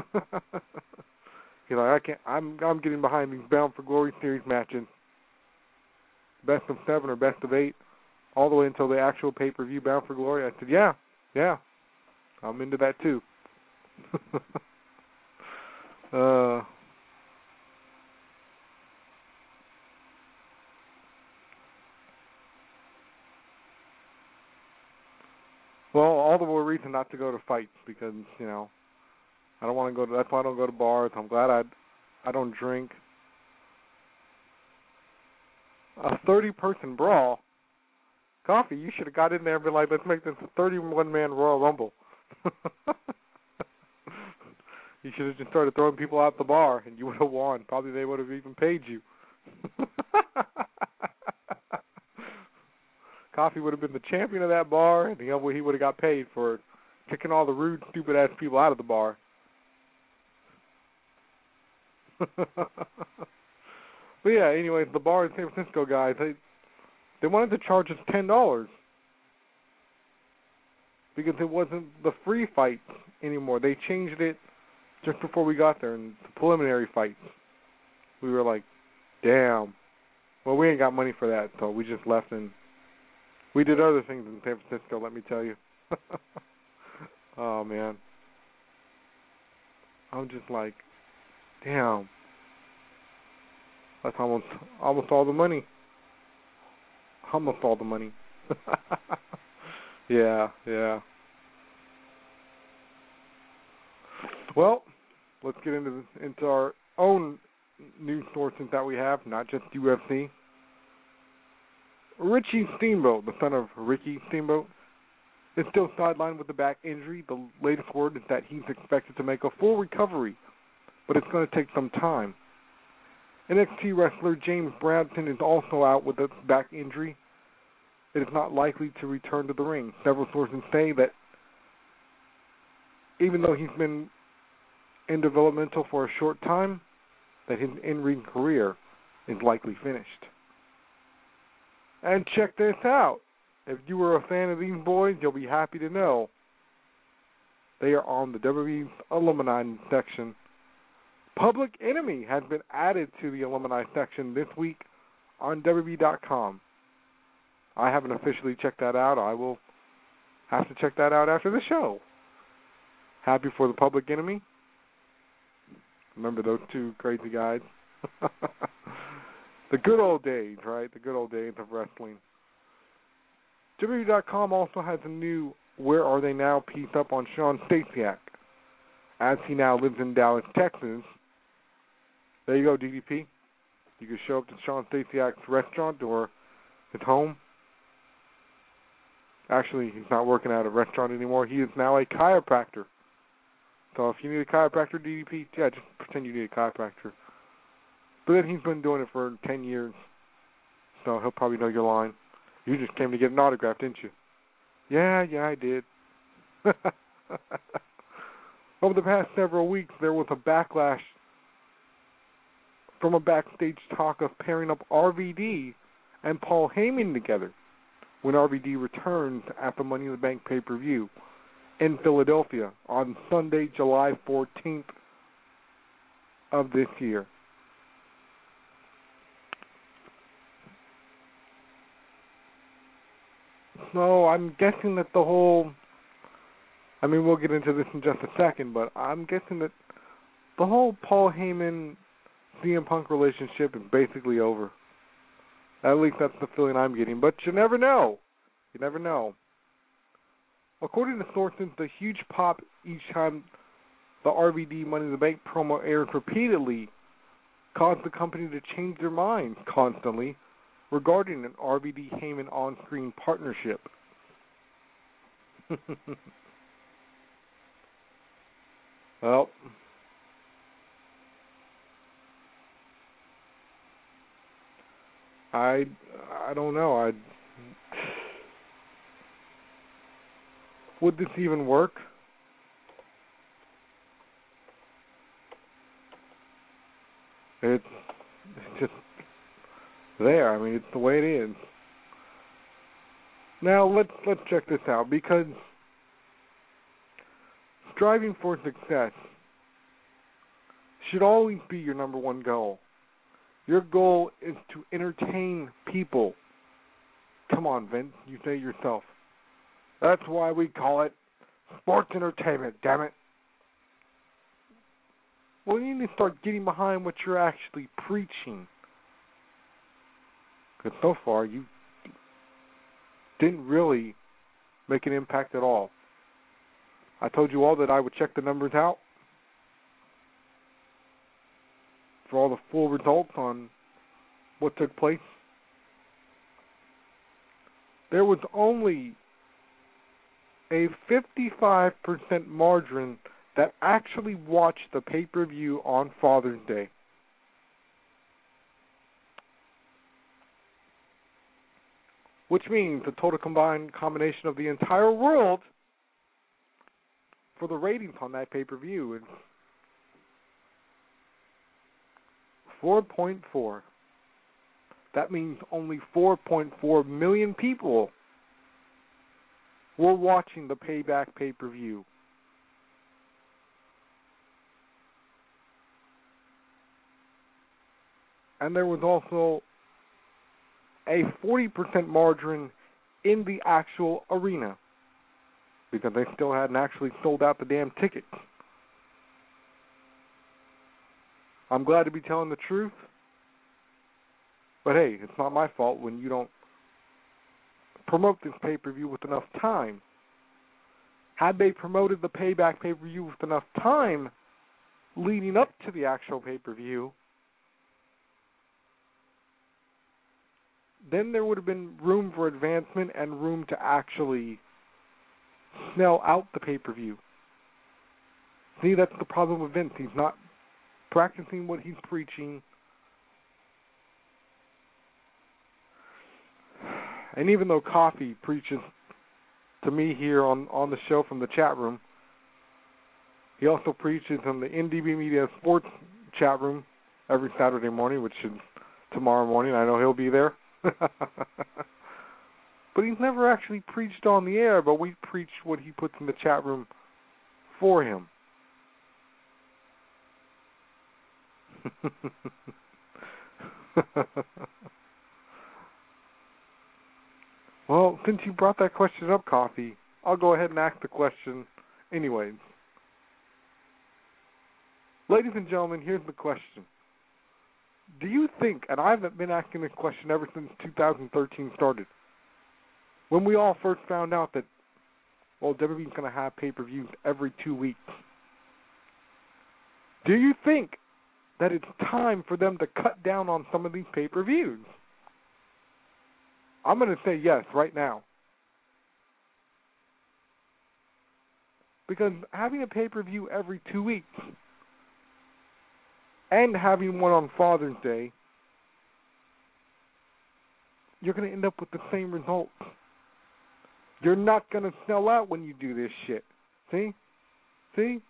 He's like, I'm getting behind these Bound for Glory series matches, best of 7 or best of 8, all the way until the actual pay-per-view Bound for Glory. I said, yeah, I'm into that too. Well, all the more reason not to go to fights because, I don't want to go to, that's why I don't go to bars. I'm glad I don't drink. A 30-person brawl? Coffee, you should have got in there and been like, let's make this a 31-man Royal Rumble. You should have just started throwing people out the bar, and you would have won. Probably they would have even paid you. Coffee would have been the champion of that bar, and he would have got paid for kicking all the rude, stupid-ass people out of the bar. But yeah, anyways, the bar in San Francisco, guys, they wanted to charge us $10 because it wasn't the free fights anymore. They changed it just before we got there, and the preliminary fights. We were like, damn. Well, we ain't got money for that, so we just left, and we did other things in San Francisco, let me tell you. Oh, man. I'm just like, damn. That's almost all the money. Almost all the money. Yeah. Well, let's get into our own news sources that we have, not just UFC. Richie Steamboat, the son of Ricky Steamboat, is still sidelined with a back injury. The latest word is that he's expected to make a full recovery, but it's going to take some time. NXT wrestler James Bradson is also out with a back injury. it is not likely to return to the ring. Several sources say that even though he's been in developmental for a short time, that his in-ring career is likely finished. And check this out. If you were a fan of these boys, you'll be happy to know they are on the WWE's alumni section. Public Enemy has been added to the alumni section this week on WWE.com. I haven't officially checked that out. I will have to check that out after the show. Happy for the Public Enemy. Remember those two crazy guys? The good old days, right? The good old days of wrestling. WWE.com also has a new Where Are They Now piece up on Sean Stasiak, as he now lives in Dallas, Texas. There you go, DDP. You can show up to Sean Stasiak's restaurant or his home. Actually, he's not working at a restaurant anymore. He is now a chiropractor. So if you need a chiropractor, DDP, yeah, just pretend you need a chiropractor. But then he's been doing it for 10 years, so he'll probably know your line. You just came to get an autograph, didn't you? Yeah, I did. Over the past several weeks, there was a backlash from a backstage talk of pairing up RVD and Paul Heyman together when RVD returns at the Money in the Bank pay-per-view in Philadelphia on Sunday, July 14th of this year. So I'm guessing that the whole, we'll get into this in just a second, but I'm guessing that the whole Paul Heyman CM Punk relationship is basically over. At least that's the feeling I'm getting, but you never know. You never know. According to sources, the huge pop each time the RVD Money in the Bank promo aired repeatedly caused the company to change their minds constantly regarding an RVD Heyman on-screen partnership. Well, I don't know. Would this even work? It's just there. It's the way it is. Now let's check this out, because striving for success should always be your number one goal. Your goal is to entertain people. Come on, Vince, you say it yourself. That's why we call it sports entertainment, damn it. Well, you need to start getting behind what you're actually preaching. Because so far, you didn't really make an impact at all. I told you all that I would check the numbers out for all the full results on what took place. There was only a 55% margin that actually watched the pay-per-view on Father's Day. Which means the total combined combination of the entire world for the ratings on that pay-per-view is 4.4. That means only 4.4 million people were watching the Payback pay-per-view. And there was also a 40% margin in the actual arena, because they still hadn't actually sold out the damn tickets. I'm glad to be telling the truth, but hey, it's not my fault when you don't promote this pay-per-view with enough time. Had they promoted the Payback pay-per-view with enough time leading up to the actual pay-per-view, then there would have been room for advancement and room to actually smell out the pay-per-view. See, that's the problem with Vince. He's not practicing what he's preaching. And even though Coffee preaches to me here on the show from the chat room, he also preaches on the NDB Media Sports chat room every Saturday morning, which is tomorrow morning. I know he'll be there. But he's never actually preached on the air, but we preach what he puts in the chat room for him. Well, since you brought that question up, Coffee, I'll go ahead and ask the question anyways. Ladies and gentlemen, here's the question. Do you think, and I've been asking this question ever since 2013 started, when we all first found out that, well, WWE's going to have pay-per-views every 2 weeks, do you think that it's time for them to cut down on some of these pay-per-views? I'm going to say yes right now. Because having a pay-per-view every 2 weeks and having one on Father's Day, you're going to end up with the same results. You're not going to sell out when you do this shit. See? See?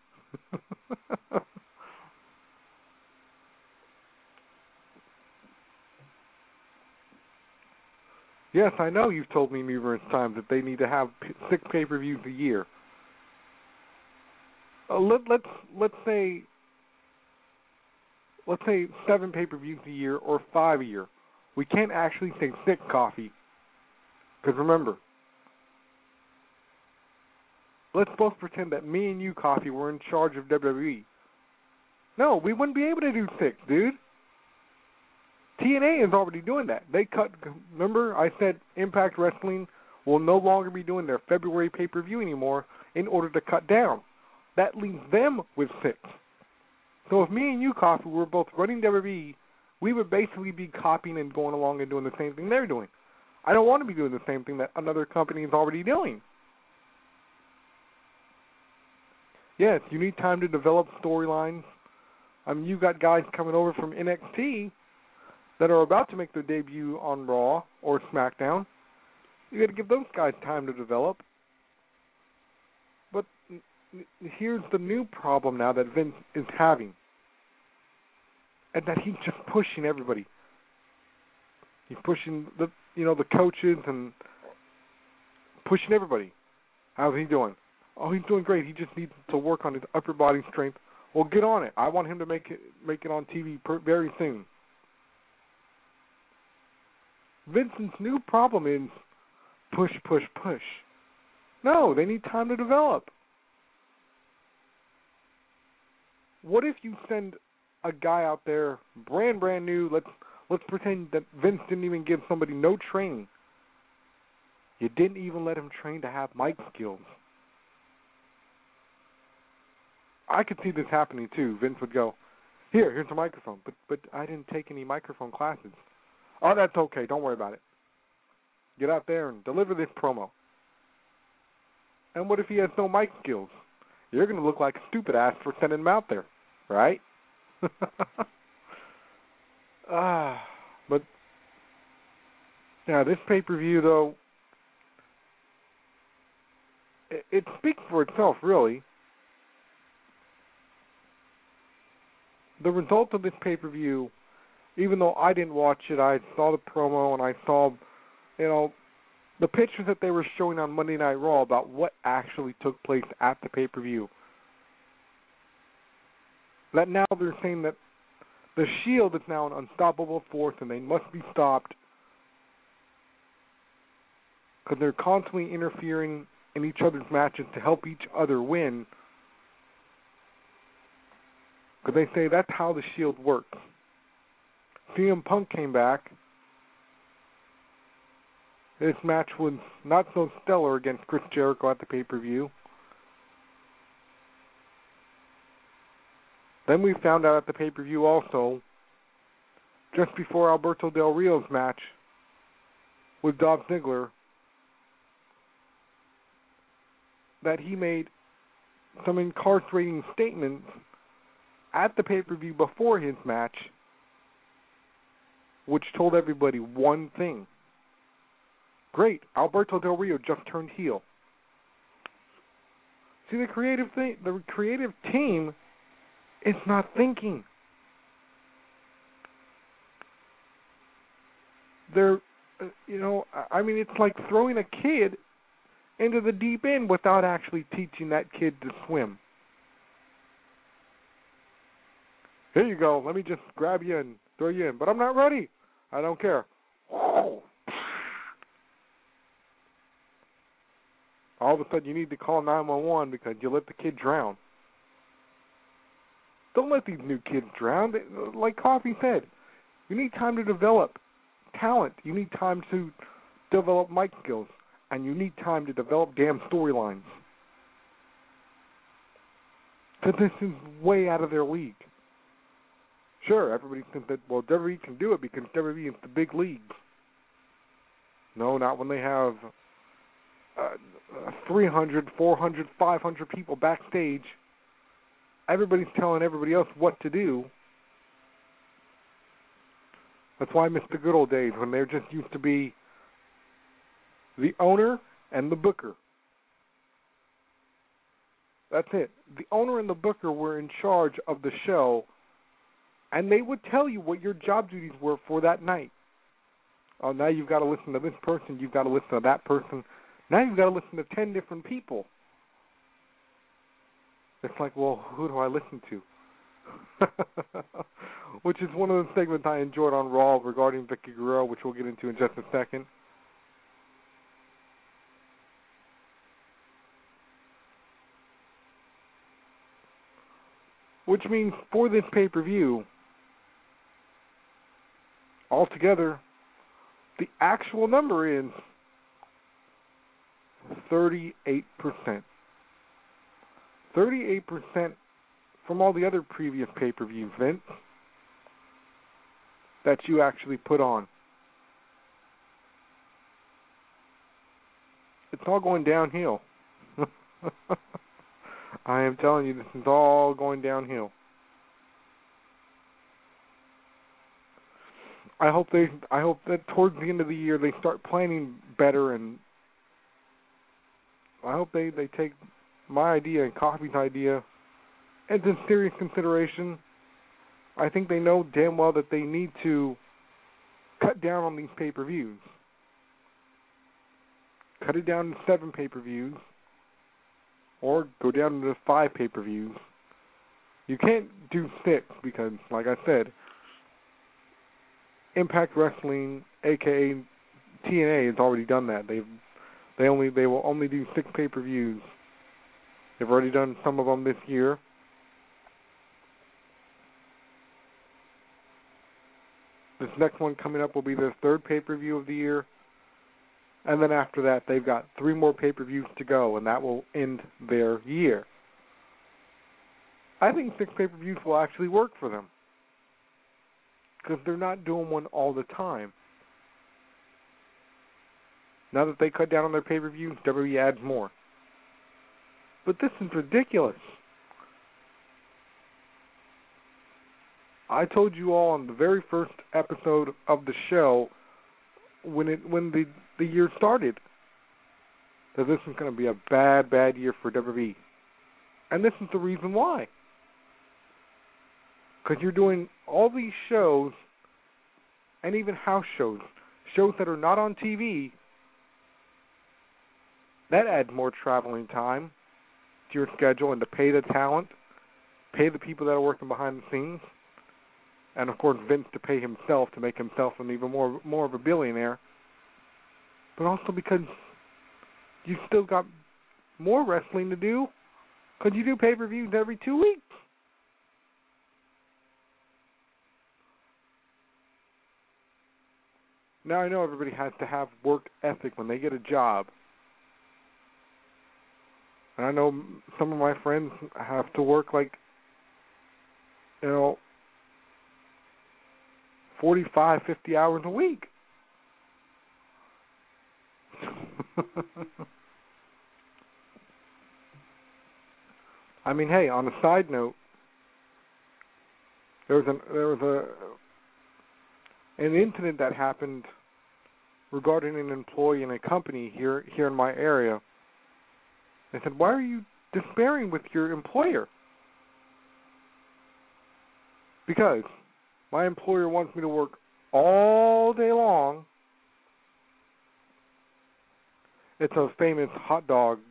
Yes, I know you've told me numerous times that they need to have 6 pay-per-views a year. Let's say 7 pay-per-views a year or 5 a year. We can't actually say 6, Coffee. Because remember, let's both pretend that me and you, Coffee, were in charge of WWE. No, we wouldn't be able to do 6, dude. TNA is already doing that. They cut, remember I said Impact Wrestling will no longer be doing their February pay-per-view anymore in order to cut down. That leaves them with 6. So if me and you, Coffee, were both running WWE, we would basically be copying and going along and doing the same thing they're doing. I don't want to be doing the same thing that another company is already doing. Yes, you need time to develop storylines. I mean, you've got guys coming over from NXT that are about to make their debut on Raw or SmackDown. You got to give those guys time to develop. But here's the new problem now that Vince is having, and that he's just pushing everybody. He's pushing the coaches and pushing everybody. How's he doing? Oh, he's doing great. He just needs to work on his upper body strength. Well, get on it. I want him to make it on TV very soon. Vincent's new problem is push, push, push. No, they need time to develop. What if you send a guy out there brand new? Let's pretend that Vince didn't even give somebody no training. You didn't even let him train to have mic skills. I could see this happening too. Vince would go, here's a microphone, but I didn't take any microphone classes. Oh, that's okay. Don't worry about it. Get out there and deliver this promo. And what if he has no mic skills? You're going to look like a stupid ass for sending him out there, right? But yeah, this pay-per-view though, it speaks for itself, really. The result of this pay-per-view, even though I didn't watch it, I saw the promo and I saw, the pictures that they were showing on Monday Night Raw about what actually took place at the pay-per-view. That now they're saying that the Shield is now an unstoppable force and they must be stopped because they're constantly interfering in each other's matches to help each other win. Because they say that's how the Shield works. CM Punk came back. This match was not so stellar against Chris Jericho at the pay-per-view. Then we found out at the pay-per-view also, just before Alberto Del Rio's match with Dolph Ziggler, that he made some incarcerating statements at the pay-per-view before his match, which told everybody one thing. Great. Alberto Del Rio just turned heel. See, the creative team is not thinking. They're, it's like throwing a kid into the deep end without actually teaching that kid to swim. Here you go. Let me just grab you and throw you in. But I'm not ready. I don't care. All of a sudden, you need to call 911 because you let the kid drown. Don't let these new kids drown. Like Coffee said, you need time to develop talent. You need time to develop mic skills. And you need time to develop damn storylines. Because this is way out of their league. Sure, everybody thinks that, well, WWE can do it because WWE is the big league. No, not when they have 300, 400, 500 people backstage. Everybody's telling everybody else what to do. That's why I miss the good old days when there just used to be the owner and the booker. That's it. The owner and the booker were in charge of the show, and they would tell you what your job duties were for that night. Oh, now you've got to listen to this person, you've got to listen to that person. Now you've got to listen to 10 different people. It's like, well, who do I listen to? Which is one of the segments I enjoyed on Raw regarding Vicky Guerrero, which we'll get into in just a second. Which means for this pay-per-view, altogether, the actual number is 38%. 38% from all the other previous pay-per-views, Vince, that you actually put on. It's all going downhill. I am telling you, this is all going downhill. I hope that towards the end of the year they start planning better, and I hope they take my idea and Coffee's idea into serious consideration. I think they know damn well that they need to cut down on these pay-per-views. Cut it down to 7 pay-per-views, or go down to 5 pay-per-views. You can't do 6 because, like I said, Impact Wrestling, aka TNA, has already done that. They will only do 6 pay-per-views. They've already done some of them this year. This next one coming up will be their 3rd pay-per-view of the year. And then after that, they've got 3 more pay-per-views to go, and that will end their year. I think 6 pay-per-views will actually work for them, because they're not doing one all the time. Now that they cut down on their pay-per-views, WWE adds more. But this is ridiculous. I told you all on the very first episode of the show, when the year started, that this is going to be a bad year for WWE. And this is the reason why. Because you're doing all these shows, and even house shows that are not on TV, that adds more traveling time to your schedule, and to pay the talent, pay the people that are working behind the scenes, and of course Vince to pay himself to make himself an even more of a billionaire. But also because you still got more wrestling to do, because you do pay-per-views every 2 weeks. Now I know everybody has to have work ethic when they get a job. And I know some of my friends have to work 45, 50 hours a week. I mean, hey, on a side note, there was an incident that happened regarding an employee in a company here in my area. They said, "Why are you despairing with your employer?" Because my employer wants me to work all day long. It's a famous hot dog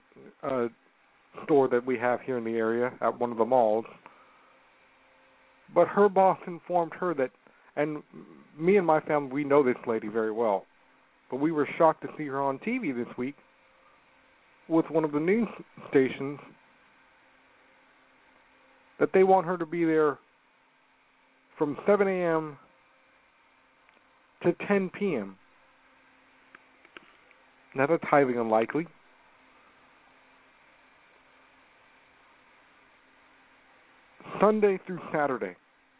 store that we have here in the area at one of the malls. But her boss informed her that, and me and my family, we know this lady very well, but we were shocked to see her on TV this week with one of the news stations, that they want her to be there from 7 a.m. to 10 p.m. Now, that's highly unlikely. Sunday through Saturday.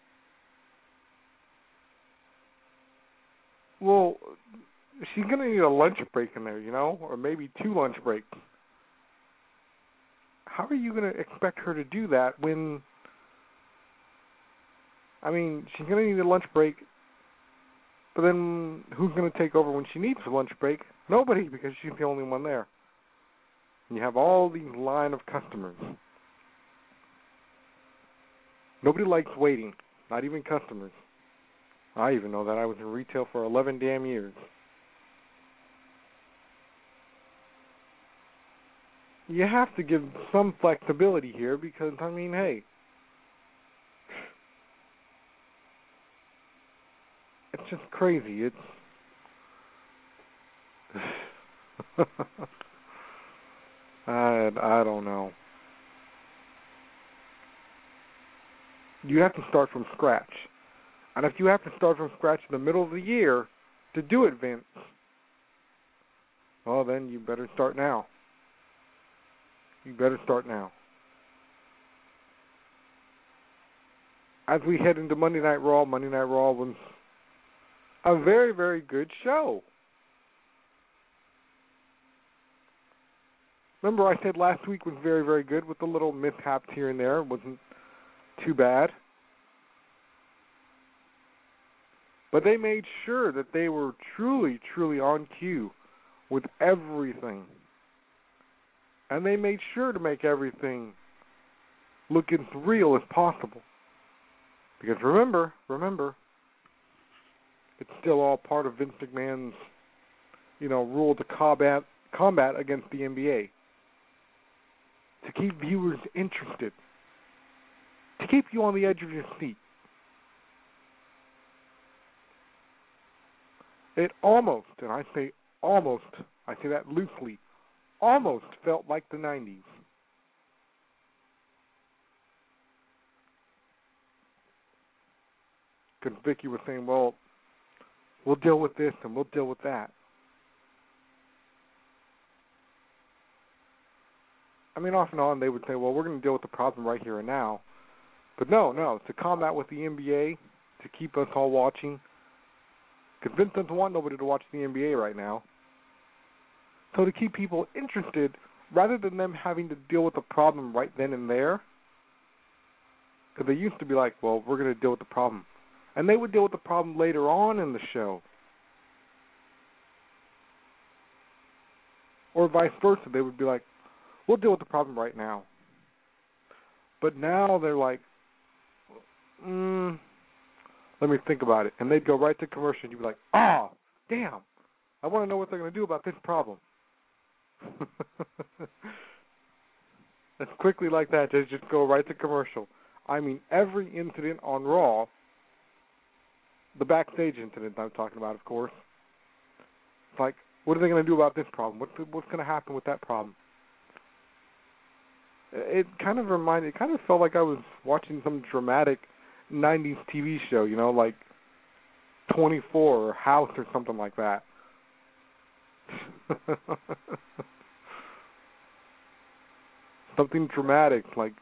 Well, she's going to need a lunch break in there, you know, or maybe 2 lunch breaks. How are you going to expect her to do that when, I mean, she's going to need a lunch break, but then who's going to take over when she needs a lunch break? Nobody, because she's the only one there. And you have all these line of customers. Nobody likes waiting, not even customers. I even know that. I was in retail for 11 damn years. You have to give some flexibility here because, I mean, hey, it's just crazy. It's I don't know. You have to start from scratch. And if you have to start from scratch in the middle of the year to do it, Vince, well, then you better start now. You better start now. As we head into Monday Night Raw was a very, very good show. Remember I said last week was very, very good with the little mishaps here and there. It wasn't too bad. But they made sure that they were truly, truly on cue with everything. And they made sure to make everything look as real as possible. Because remember, it's still all part of Vince McMahon's, rule to combat against the NBA. To keep viewers interested. To keep you on the edge of your seat. It almost, and I say almost, I say that loosely, almost felt like the 90s. Because Vicky was saying, well, we'll deal with this and we'll deal with that. I mean, off and on, they would say, well, we're going to deal with the problem right here and now. But no, to combat with the NBA, to keep us all watching, because Vince doesn't want nobody to watch the NBA right now. So to keep people interested, rather than them having to deal with the problem right then and there, because they used to be like, well, we're going to deal with the problem. And they would deal with the problem later on in the show. Or vice versa. They would be like, we'll deal with the problem right now. But now they're like, let me think about it. And they'd go right to commercial and you'd be like, damn, I want to know what they're going to do about this problem. As quickly like that, they just go right to commercial. I mean, every incident on Raw, the backstage incident I'm talking about, of course, it's like, what are they going to do about this problem? What's going to happen with that problem? It kind of felt like I was watching some dramatic 90s TV show, like 24 or House or something like that. Something dramatic, like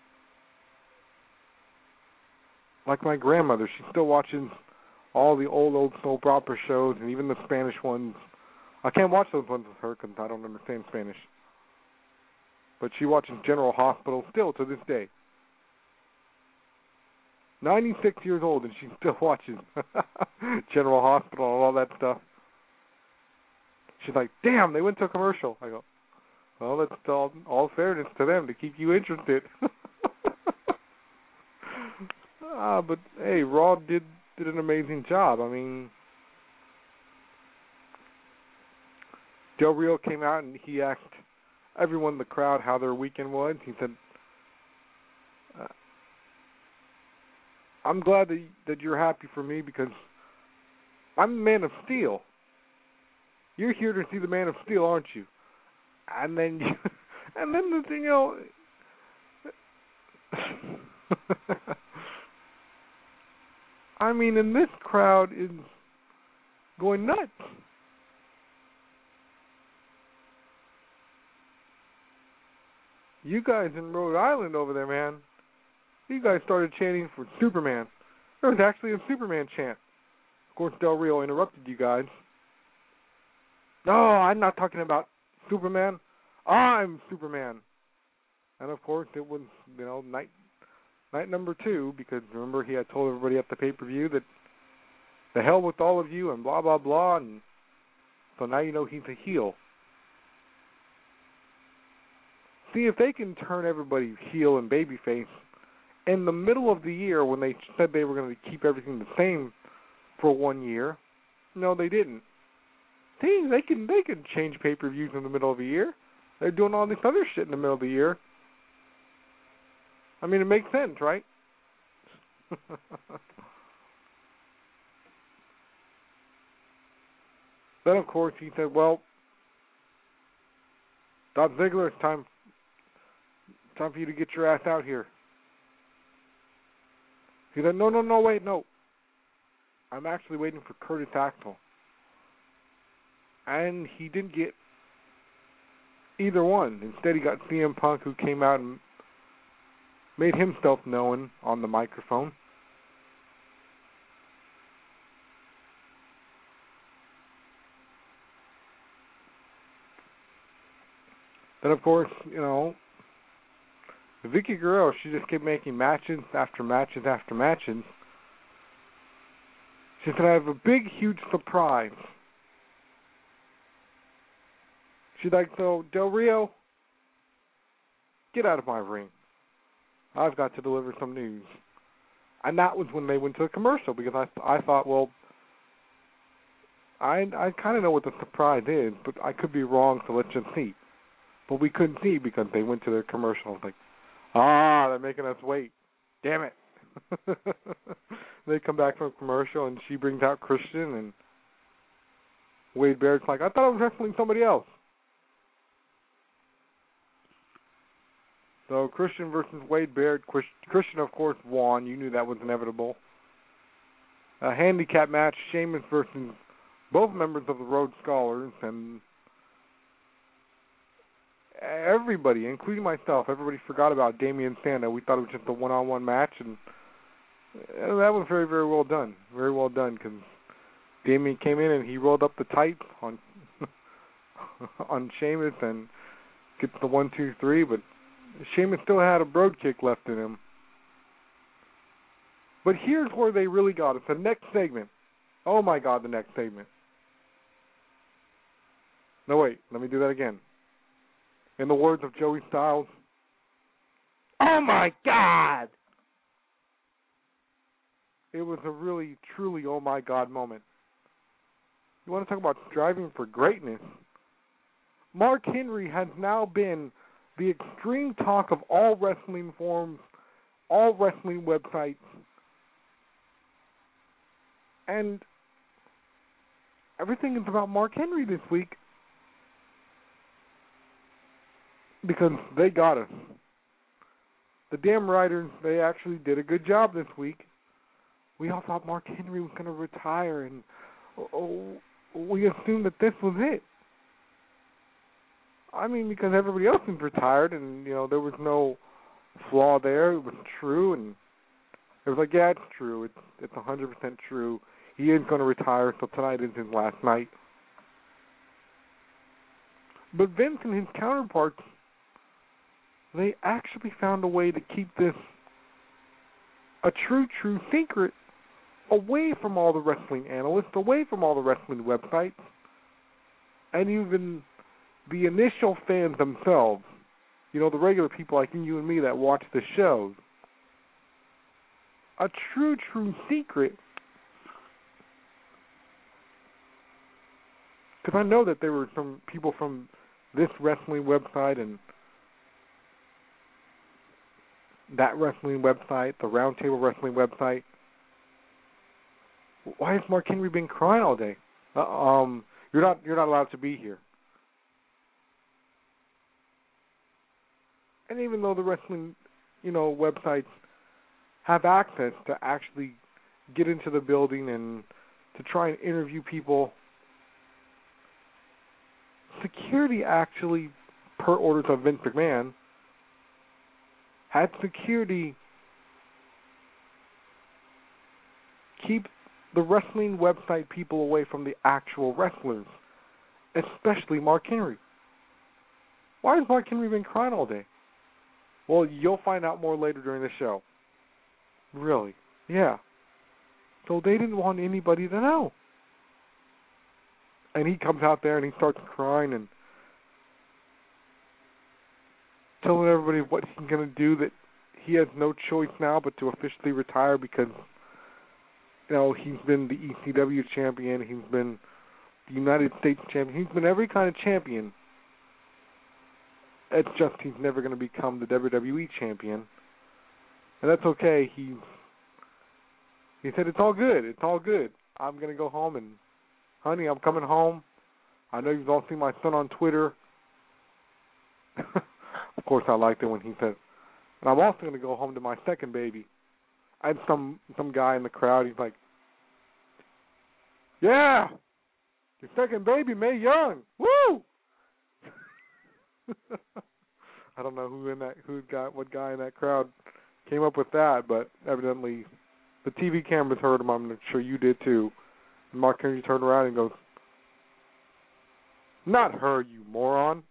my grandmother. She still watches all the old soap opera shows and even the Spanish ones. I can't watch those ones with her because I don't understand Spanish. But she watches General Hospital still to this day. 96 years old and she still watches General Hospital and all that stuff. She's like, damn, they went to a commercial. I go, well, that's all fairness to them to keep you interested. But hey, Raw did an amazing job. I mean, Del Rio came out and he asked everyone in the crowd how their weekend was. He said, I'm glad that you're happy for me because I'm the Man of Steel. You're here to see the Man of Steel, aren't you? And then, the thing, I mean, and this crowd is going nuts. You guys in Rhode Island over there, man, you guys started chanting for Superman. There was actually a Superman chant. Of course, Del Rio interrupted you guys. No, I'm not talking about Superman. I'm Superman. And of course, it was, night number 2, because remember he had told everybody at the pay-per-view that the hell with all of you and blah, blah, blah, and so now you know he's a heel. See, if they can turn everybody heel and babyface in the middle of the year when they said they were going to keep everything the same for 1 year, no, they didn't. See, they can change pay-per-views in the middle of the year. They're doing all this other shit in the middle of the year. I mean, it makes sense, right? Then, of course, he said, well, Dolph Ziggler, it's time for you to get your ass out here. He said, no, wait, no. I'm actually waiting for Curtis Axel. And he didn't get either one. Instead, he got CM Punk, who came out and made himself known on the microphone. Then, of course, Vicky Guerrero, she just kept making matches after matches after matches. She said, I have a big, huge surprise. She's like, so, Del Rio, get out of my ring. I've got to deliver some news. And that was when they went to a commercial, because I thought, well, I kind of know what the surprise is, but I could be wrong, so let's just see. But we couldn't see because they went to their commercial. I was like, they're making us wait. Damn it. They come back from a commercial, and she brings out Christian, and Wade Barrett's like, I thought I was wrestling somebody else. So Christian versus Wade Barrett. Christian, of course, won. You knew that was inevitable. A handicap match, Sheamus versus both members of the Rhodes Scholars, and everybody, including myself, everybody forgot about Damian Sandow. We thought it was just a one-on-one match, and that was very, very well done. Very well done, because Damian came in and he rolled up the tights on on Sheamus and gets the 1, 2, 3, but Sheamus still had a broad kick left in him. But here's where they really got us. The next segment. Oh my God, the next segment. No, wait, let me do that again. In the words of Joey Styles, oh my God! It was a really, truly oh my God moment. You want to talk about striving for greatness? Mark Henry has now been the extreme talk of all wrestling forums, all wrestling websites, and everything is about Mark Henry this week because they got us. The damn writers, they actually did a good job this week. We all thought Mark Henry was going to retire, and we assumed that this was it. I mean, because everybody else was retired, and, there was no flaw there. It was true, and it was like, yeah, it's true. It's 100% true. He is going to retire, so tonight is his last night. But Vince and his counterparts, they actually found a way to keep this a true secret away from all the wrestling analysts, away from all the wrestling websites. and even the initial fans themselves, you know, the regular people like you and me that watch the shows, a true secret, because I know that there were some people from this wrestling website and that wrestling website, the Roundtable Wrestling website. Why has Mark Henry been crying all day? You're not allowed to be here. And even though the wrestling, you know, websites have access to actually get into the building and to try and interview people, security actually, per orders of Vince McMahon, had security keep the wrestling website people away from the actual wrestlers, especially Mark Henry. Why has Mark Henry been crying all day? Well, you'll find out more later during the show. Really? Yeah. So they didn't want anybody to know. And he comes out there and he starts crying and telling everybody what he's going to do, that he has no choice now but to officially retire because, you know, he's been the ECW champion, he's been the United States champion, he's been every kind of champion. It's just he's never going to become the WWE champion. And that's okay. He said, it's all good. It's all good. I'm going to go home and, honey, I'm coming home. I know you've all seen my son on Twitter. Of course, I liked it when he said, and I'm also going to go home to my second baby. I had some guy in the crowd. He's like, yeah, your second baby, Mae Young. Woo! I don't know what guy in that crowd came up with that, but evidently the TV cameras heard him. I'm sure you did too. And Mark Henry turned around and goes, "Not her, you moron."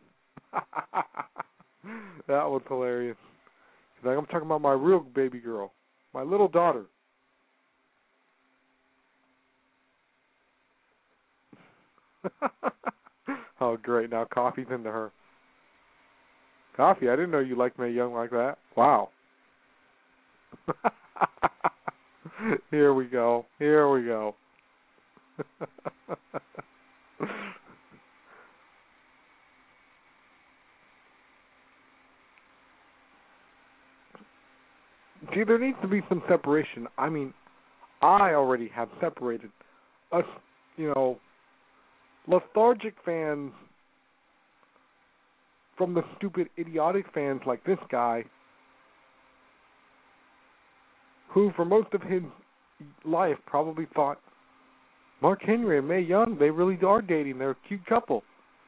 That was hilarious. He's like, I'm talking about my real baby girl, my little daughter. Oh, great. Now Coffee's into her. Coffee, I didn't know you liked Mae Young like that. Wow. Here we go. Here we go. See, there needs to be some separation. I mean, I already have separated us, you know, lethargic fans from the stupid, idiotic fans like this guy, who for most of his life probably thought Mark Henry and Mae Young, they really are dating. They're a cute couple.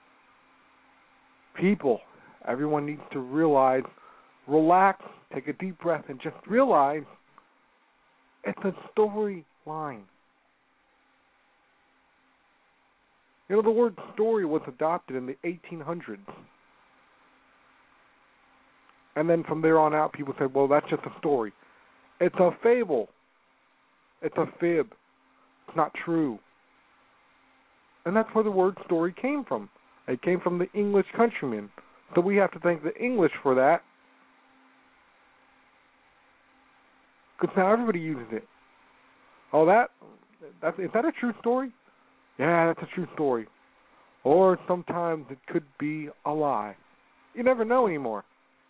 People, everyone needs to realize, relax, take a deep breath, and just realize it's a storyline. You know, the word story was adopted in the 1800s. And then from there on out, people said, well, that's just a story. It's a fable. It's a fib. It's not true. And that's where the word story came from. It came from the English countrymen. So we have to thank the English for that. Because now everybody uses it. Oh, is that a true story? Yeah, that's a true story. Or sometimes it could be a lie. You never know anymore.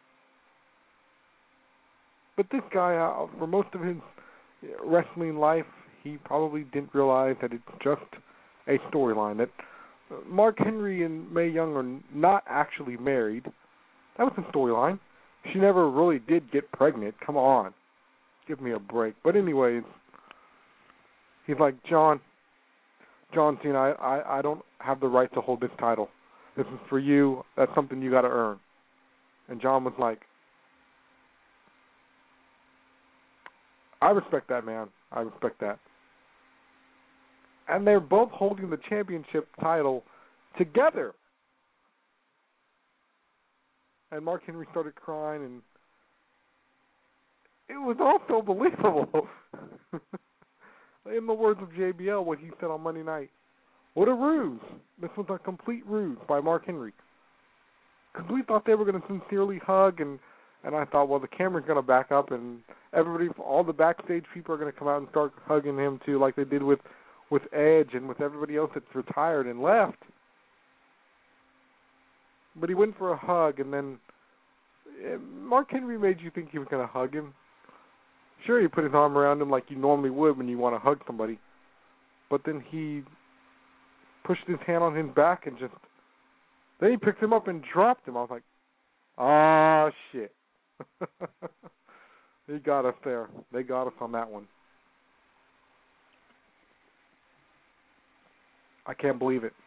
But this guy, for most of his wrestling life, he probably didn't realize that it's just a storyline. That Mark Henry and Mae Young are not actually married. That was a storyline. She never really did get pregnant. Come on. Give me a break. But anyways, he's like, John Cena, I don't have the right to hold this title. This is for you. That's something you got to earn. And John was like, I respect that, man. I respect that. And they're both holding the championship title together. And Mark Henry started crying, and it was all so believable. In the words of JBL, what he said on Monday night, What a ruse. This was a complete ruse by Mark Henry. Because we thought they were going to sincerely hug, and I thought, well, the camera's going to back up, and everybody, all the backstage people are going to come out and start hugging him, too, like they did with Edge and with everybody else that's retired and left. But he went for a hug, and then Mark Henry made you think he was going to hug him. Sure, he put his arm around him like you normally would when you want to hug somebody. But then he pushed his hand on his back and just... Then he picked him up and dropped him. I was like, ah, shit. He got us there. They got us on that one. I can't believe it.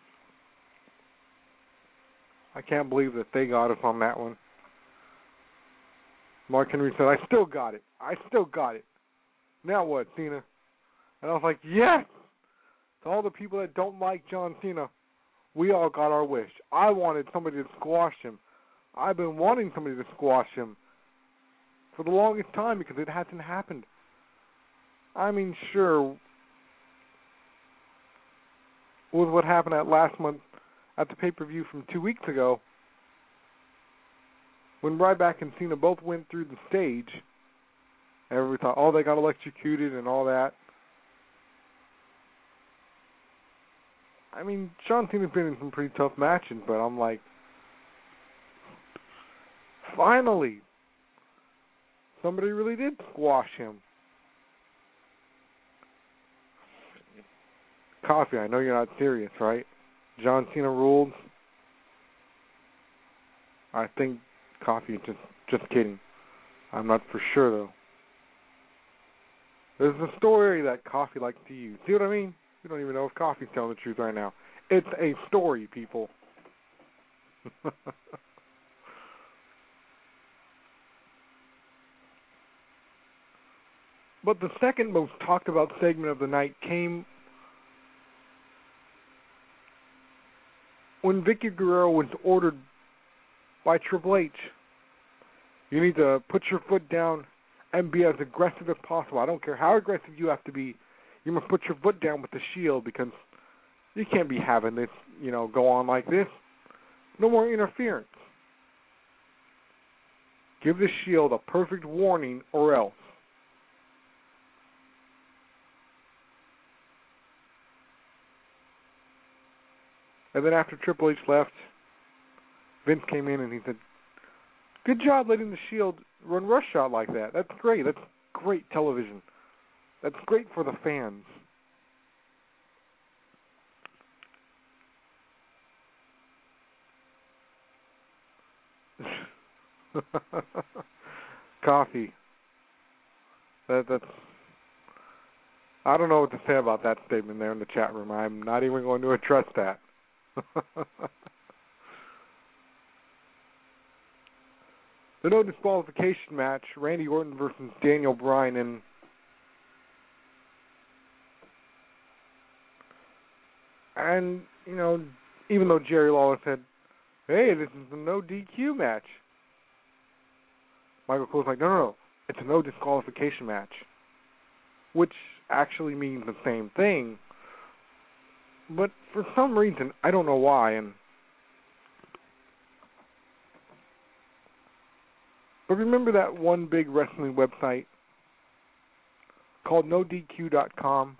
I can't believe that they got us on that one. Mark Henry said, I still got it. I still got it. Now what, Cena? And I was like, yes! To all the people that don't like John Cena, we all got our wish. I wanted somebody to squash him. I've been wanting somebody to squash him for the longest time because it hasn't happened. I mean, sure, with what happened at last month at the pay-per-view from 2 weeks ago, when Ryback and Cena both went through the stage, everybody thought, oh, they got electrocuted and all that. I mean, John Cena's been in some pretty tough matches, but I'm like, finally, somebody really did squash him. Coffee, I know you're not serious, right? John Cena ruled. I think Coffee, just kidding. I'm not for sure, though. There's a story that Coffee likes to use. See what I mean? We don't even know if Coffee's telling the truth right now. It's a story, people. But the second most talked about segment of the night came when Vicky Guerrero was ordered by Triple H. You need to put your foot down and be as aggressive as possible. I don't care how aggressive you have to be. You must put your foot down with the Shield because you can't be having this, go on like this. No more interference. Give the Shield a perfect warning or else. And then after Triple H left, Vince came in and he said, good job letting the Shield run roughshod like that. That's great. That's great television. That's great for the fans. Coffee. That's. I don't know what to say about that statement there in the chat room. I'm not even going to address that. The no disqualification match, Randy Orton versus Daniel Bryan, and even though Jerry Lawler said, hey, this is a no DQ match, Michael Cole's like, no, it's a no disqualification match, which actually means the same thing, but for some reason, I don't know why, but remember that one big wrestling website called NoDQ.com,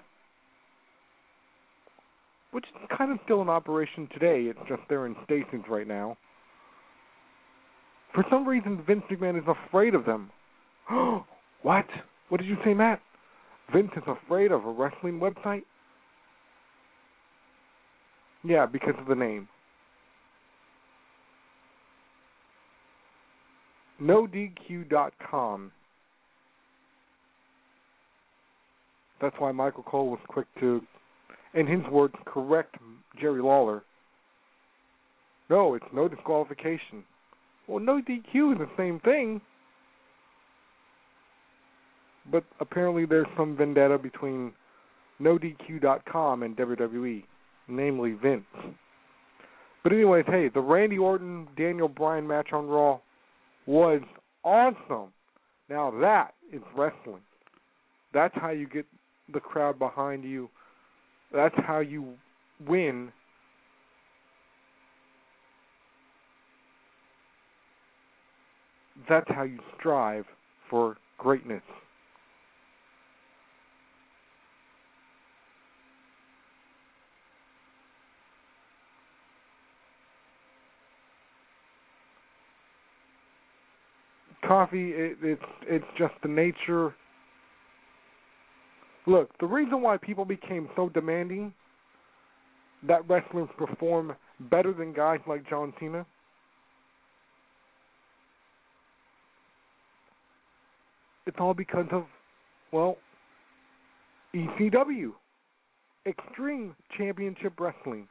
which is kind of still in operation today. It's just they're in stations right now. For some reason, Vince McMahon is afraid of them. What? What did you say, Matt? Vince is afraid of a wrestling website? Yeah, because of the name. NoDQ.com. That's why Michael Cole was quick to, in his words, correct Jerry Lawler. No, it's no disqualification. Well, no DQ is the same thing. But apparently there's some vendetta between NoDQ.com and WWE, namely Vince. But anyways, hey, the Randy Orton-Daniel Bryan match on Raw was awesome. Now that is wrestling. That's how you get the crowd behind you. That's how you win, that's how you strive for greatness. Coffee, it's just the nature. Look, the reason why people became so demanding that wrestlers perform better than guys like John Cena, it's all because of, well, ECW, Extreme Championship Wrestling.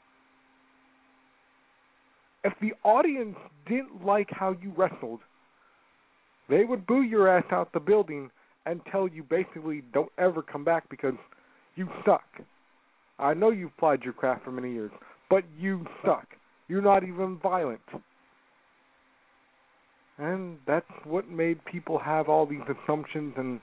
If the audience didn't like how you wrestled, they would boo your ass out the building and tell you basically don't ever come back because you suck. I know you've plied your craft for many years, but you suck. You're not even violent. And that's what made people have all these assumptions and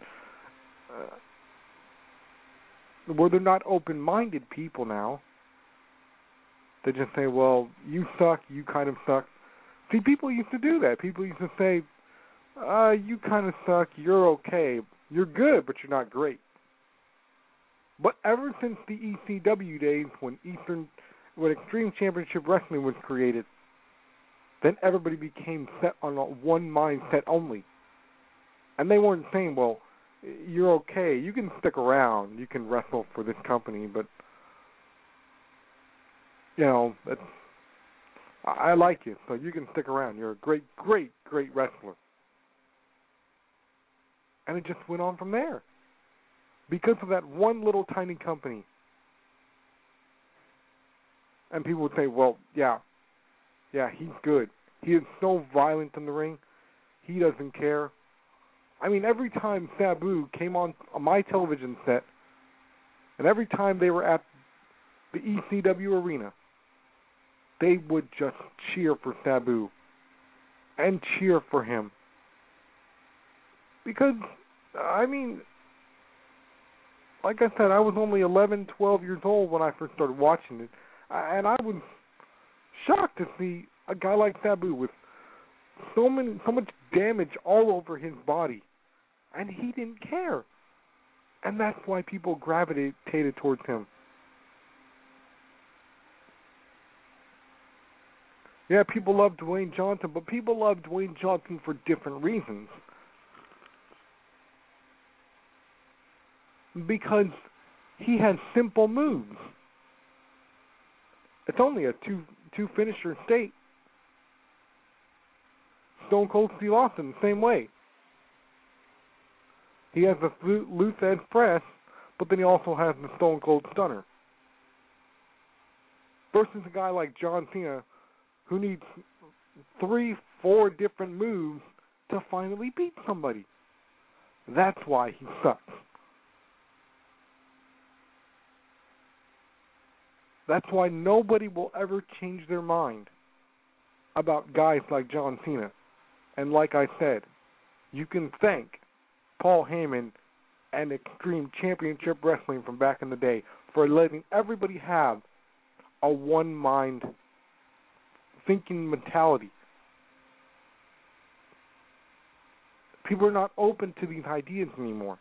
where they're not open-minded people now. They just say, well, you suck, you kind of suck. See, people used to do that. People used to say, you kind of suck, you're okay. You're good, but you're not great. But ever since the ECW days when Extreme Championship Wrestling was created, then everybody became set on one mindset only. And they weren't saying, well, you're okay, you can stick around, you can wrestle for this company, but, you know, I like you, so you can stick around. You're a great, great, great wrestler. And it just went on from there. Because of that one little tiny company. And people would say, well, yeah, he's good. He is so violent in the ring, he doesn't care. I mean, every time Sabu came on my television set, and every time they were at the ECW arena, they would just cheer for Sabu and cheer for him. Because, I mean, like I said, I was only 11, 12 years old when I first started watching it. And I was shocked to see a guy like Sabu with so much damage all over his body. And he didn't care. And that's why people gravitated towards him. Yeah, people love Dwayne Johnson, but people love Dwayne Johnson for different reasons. Because he has simple moves. It's only a two finisher state. Stone Cold Steve Austin, the same way. He has the loose edge press, but then he also has the Stone Cold Stunner. Versus a guy like John Cena, who needs 3-4 different moves to finally beat somebody. That's why he sucks. That's why nobody will ever change their mind about guys like John Cena. And like I said, you can thank Paul Heyman and Extreme Championship Wrestling from back in the day for letting everybody have a one-mind thinking mentality. People are not open to these ideas anymore.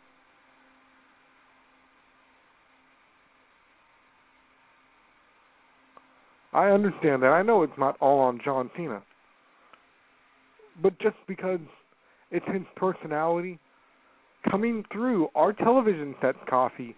I understand that. I know it's not all on John Cena. But just because it's his personality coming through our television sets, Coffee,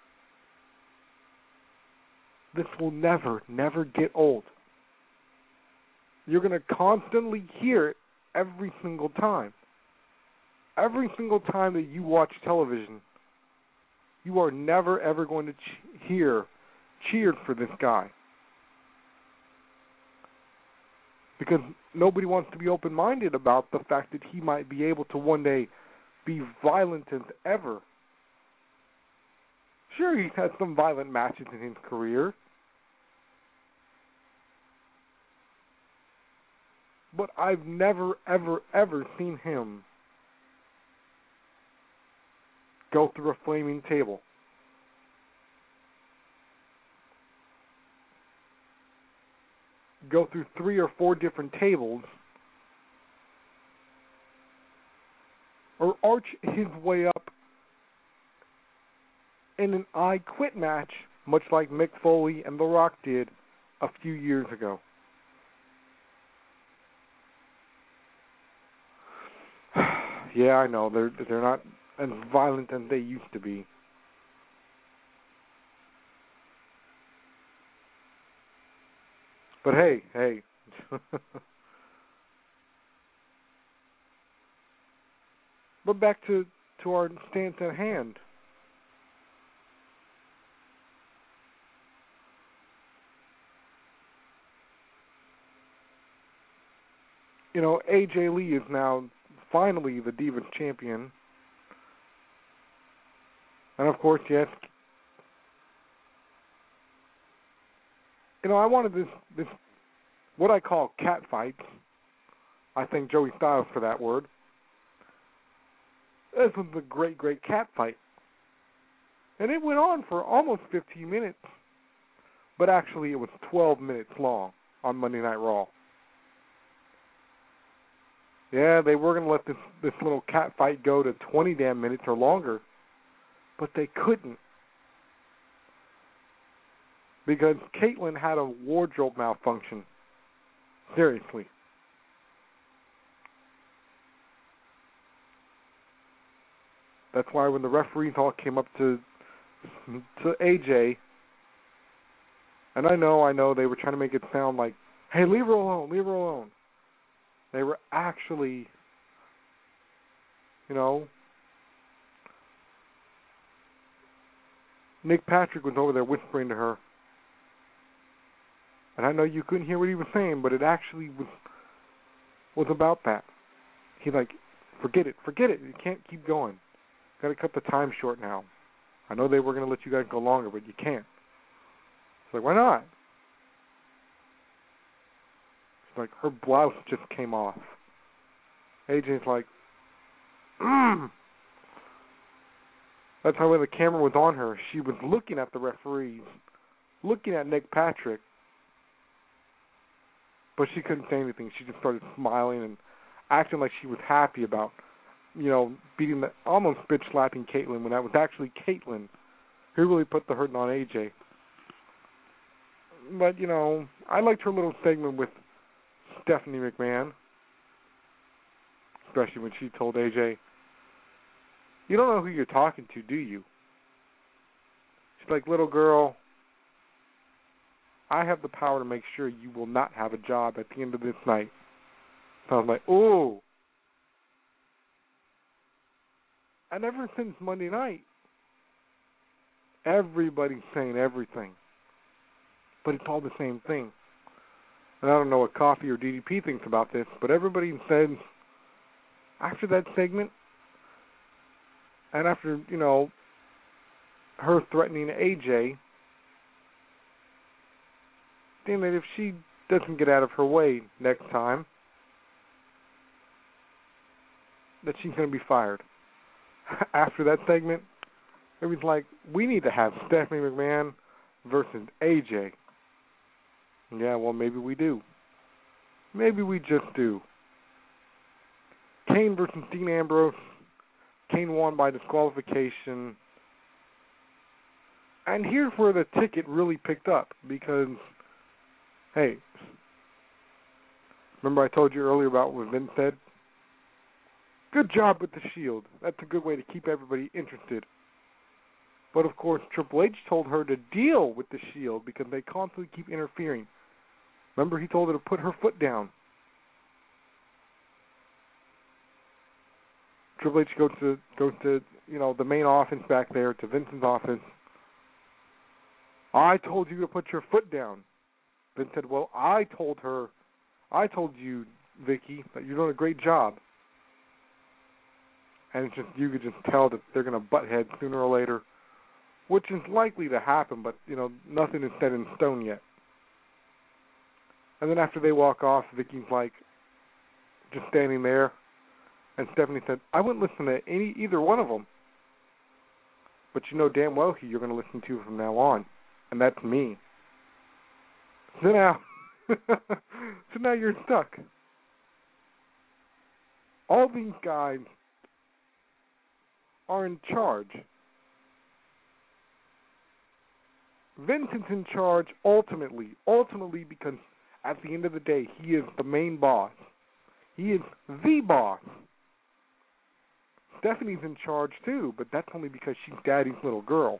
this will never, never get old. You're going to constantly hear it every single time. Every single time that you watch television, you are never, ever going to hear cheered for this guy. Because nobody wants to be open-minded about the fact that he might be able to one day be violent as ever. Sure, he's had some violent matches in his career. But I've never, ever, ever seen him go through a flaming table. go through 3 or 4 different tables or arch his way up in an I Quit match, much like Mick Foley and The Rock did a few years ago. Yeah, I know they're not as violent as they used to be. But hey. But back to our stance at hand. You know, AJ Lee is now finally the Divas champion. And of course, yes, you know, I wanted this what I call cat fights. I thank Joey Styles for that word. This was a great cat fight. And it went on for almost 15 minutes. But actually it was 12 minutes long on Monday Night Raw. Yeah, they were going to let this little cat fight go to 20 damn minutes or longer. But they couldn't. Because Caitlyn had a wardrobe malfunction. Seriously. That's why when the referees all came up to AJ, and I know they were trying to make it sound like, hey, leave her alone. They were actually, you know, Nick Patrick was over there whispering to her. And I know you couldn't hear what he was saying, but it actually was about that. He's like, forget it. You can't keep going. Got to cut the time short now. I know they were going to let you guys go longer, but you can't. It's like, why not? It's like her blouse just came off. AJ's like, That's how when the camera was on her, she was looking at the referees, looking at Nick Patrick, but she couldn't say anything. She just started smiling and acting like she was happy about, beating almost bitch slapping Caitlyn when that was actually Caitlyn who really put the hurting on AJ. But, I liked her little segment with Stephanie McMahon, especially when she told AJ, you don't know who you're talking to, do you? She's like, little girl, I have the power to make sure you will not have a job at the end of this night. So I was like, ooh. And ever since Monday night, everybody's saying everything. But it's all the same thing. And I don't know what Coffee or DDP thinks about this, but everybody said after that segment, and after, her threatening AJ, then that if she doesn't get out of her way next time, that she's going to be fired. After that segment, it was like, we need to have Stephanie McMahon versus AJ. Yeah, well, maybe we do. Maybe we just do. Kane versus Dean Ambrose. Kane won by disqualification. And here's where the ticket really picked up because, hey, remember I told you earlier about what Vince said? Good job with the Shield. That's a good way to keep everybody interested. But, of course, Triple H told her to deal with the Shield because they constantly keep interfering. Remember, he told her to put her foot down. Triple H goes to the main office back there, to Vince's office. I told you to put your foot down. Vince said, well, I told you, Vicky, that you're doing a great job. And it's just, you could just tell that they're going to butt heads sooner or later, which is likely to happen, but, nothing is set in stone yet. And then after they walk off, Vicky's like, just standing there. And Stephanie said, I wouldn't listen to either one of them. But you know damn well who you're going to listen to from now on. And that's me. So now, So now you're stuck. All these guys are in charge. Vincent's in charge ultimately because at the end of the day, he is the main boss. He is the boss. Stephanie's in charge too, but that's only because she's Daddy's little girl.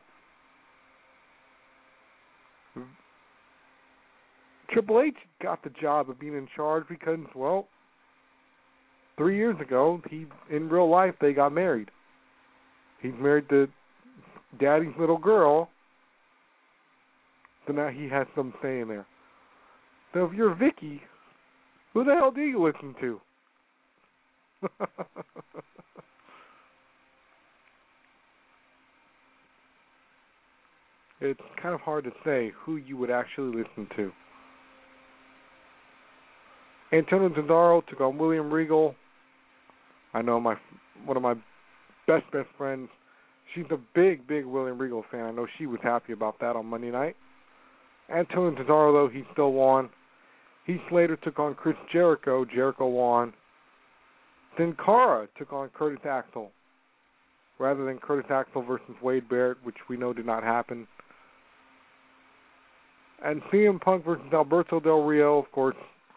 Triple H got the job of being in charge because, well, 3 years ago, in real life, they got married. He's married to Daddy's little girl, so now he has some say in there. So if you're Vicky, who the hell do you listen to? It's kind of hard to say who you would actually listen to. Antonio Cesaro took on William Regal. I know one of my best friends, she's a big William Regal fan. I know she was happy about that on Monday night. Antonio Cesaro, though, he still won. Heath Slater took on Chris Jericho. Jericho won. Sin Cara took on Curtis Axel, rather than Curtis Axel versus Wade Barrett, which we know did not happen. And CM Punk versus Alberto Del Rio, of course.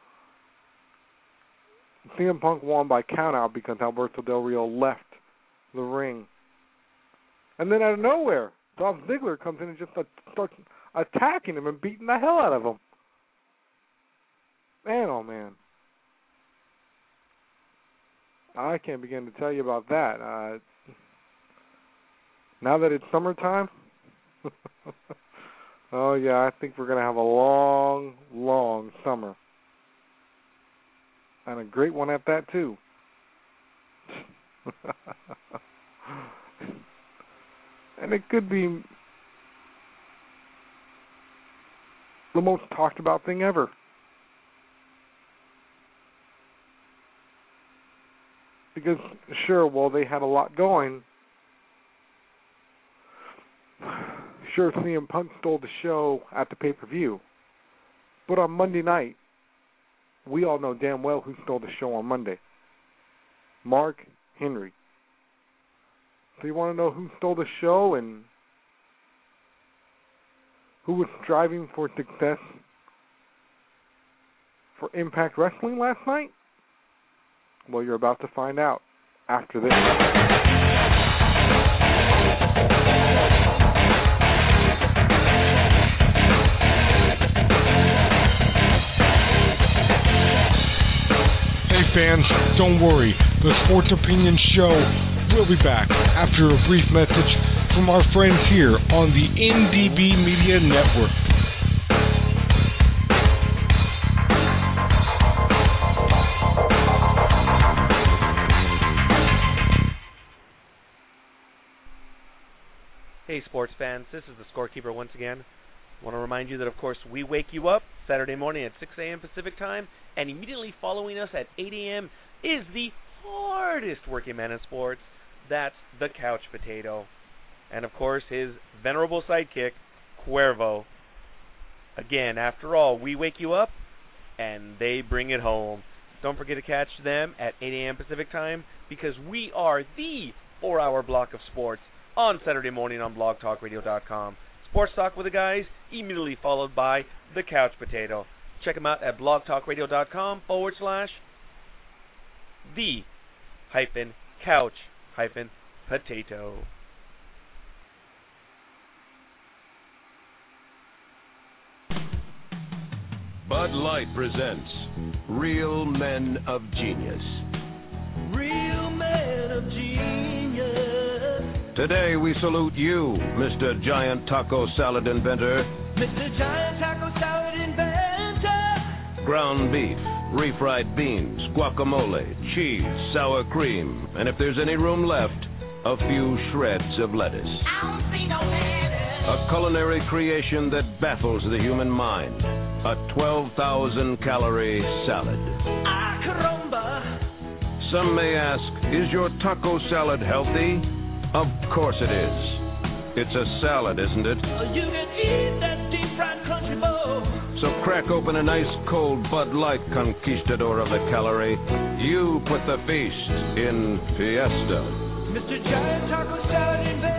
CM Punk won by countout because Alberto Del Rio left the ring. And then out of nowhere, Dolph Ziggler comes in and just starts attacking him and beating the hell out of him. Man, oh man. I can't begin to tell you about that. Now that it's summertime, oh yeah, I think we're going to have a long summer. And a great one at that, too. And it could be the most talked about thing ever. Because, sure, well, they had a lot going. Sure, CM Punk stole the show at the pay-per-view. But on Monday night, we all know damn well who stole the show on Monday. Mark Henry. So you want to know who stole the show and who was striving for success for Impact Wrestling last night? Well, you're about to find out after this. Fans, don't worry. The Sports Opinion Show will be back after a brief message from our friends here on the NDB Media Network. Hey, sports fans. This is the Scorekeeper once again. I want to remind you that, of course, we wake you up Saturday morning at 6 a.m. Pacific time, and immediately following us at 8 a.m. is the hardest working man in sports. That's the Couch Potato. And, of course, his venerable sidekick, Cuervo. Again, after all, we wake you up, and they bring it home. Don't forget to catch them at 8 a.m. Pacific time, because we are the 4-hour block of sports on Saturday morning on blogtalkradio.com. Sports Talk with the Guys, immediately followed by the Couch Potato. Check them out at blogtalkradio.com/the-couch-potato. Bud Light presents Real Men of Genius. Real Men of Genius. Today we salute you, Mr. Giant Taco Salad Inventor. Mr. Giant Taco Salad Inventor. Ground beef, refried beans, guacamole, cheese, sour cream, and if there's any room left, a few shreds of lettuce. I don't see no lettuce. A culinary creation that baffles the human mind. A 12,000-calorie salad. Ah, caramba. Some may ask, is your taco salad healthy? Of course it is. It's a salad, isn't it? You can eat that deep fried crunchy bowl. So crack open a nice cold Bud Light, conquistador of the calorie. You put the feast in Fiesta. Mr. Giant Taco Salad Inventor.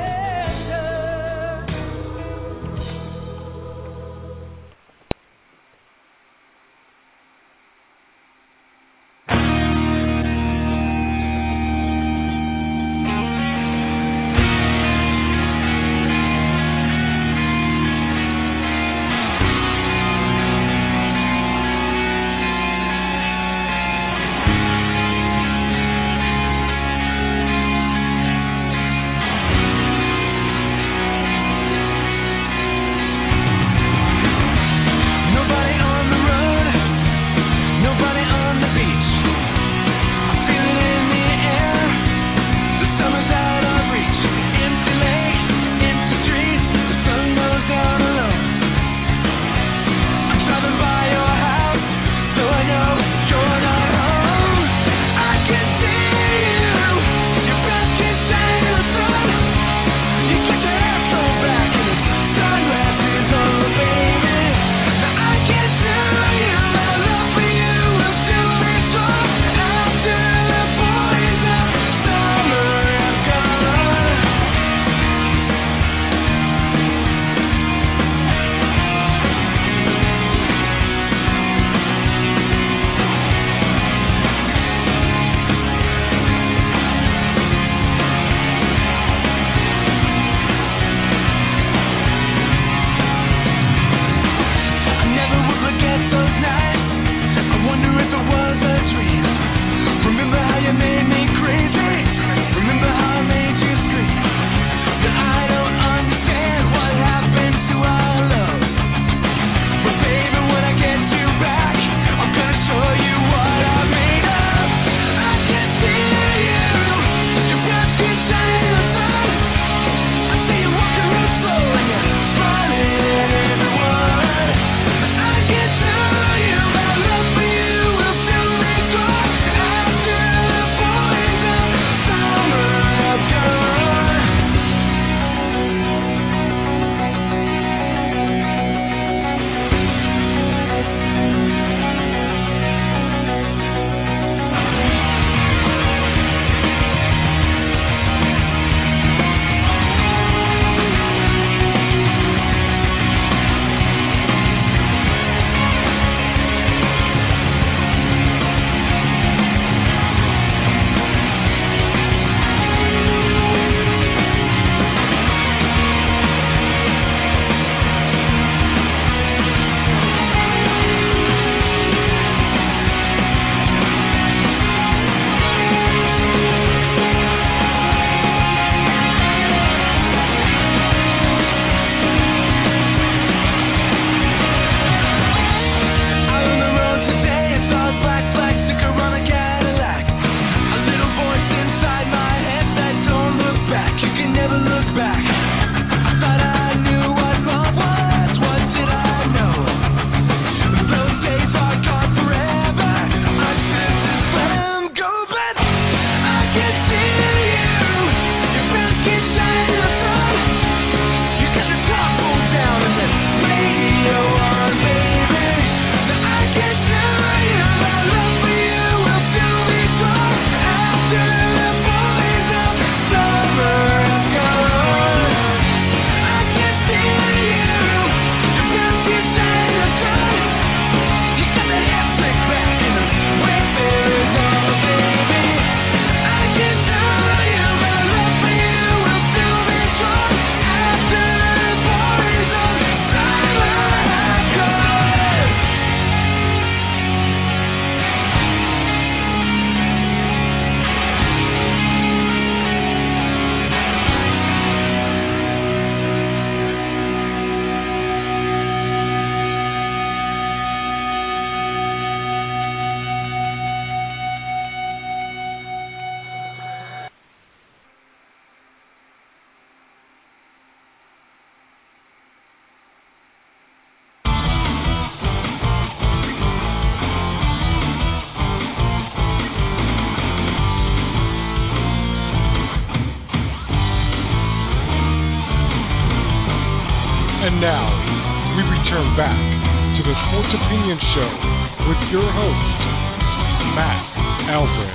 Opinion Show with your host, Matt Alfred.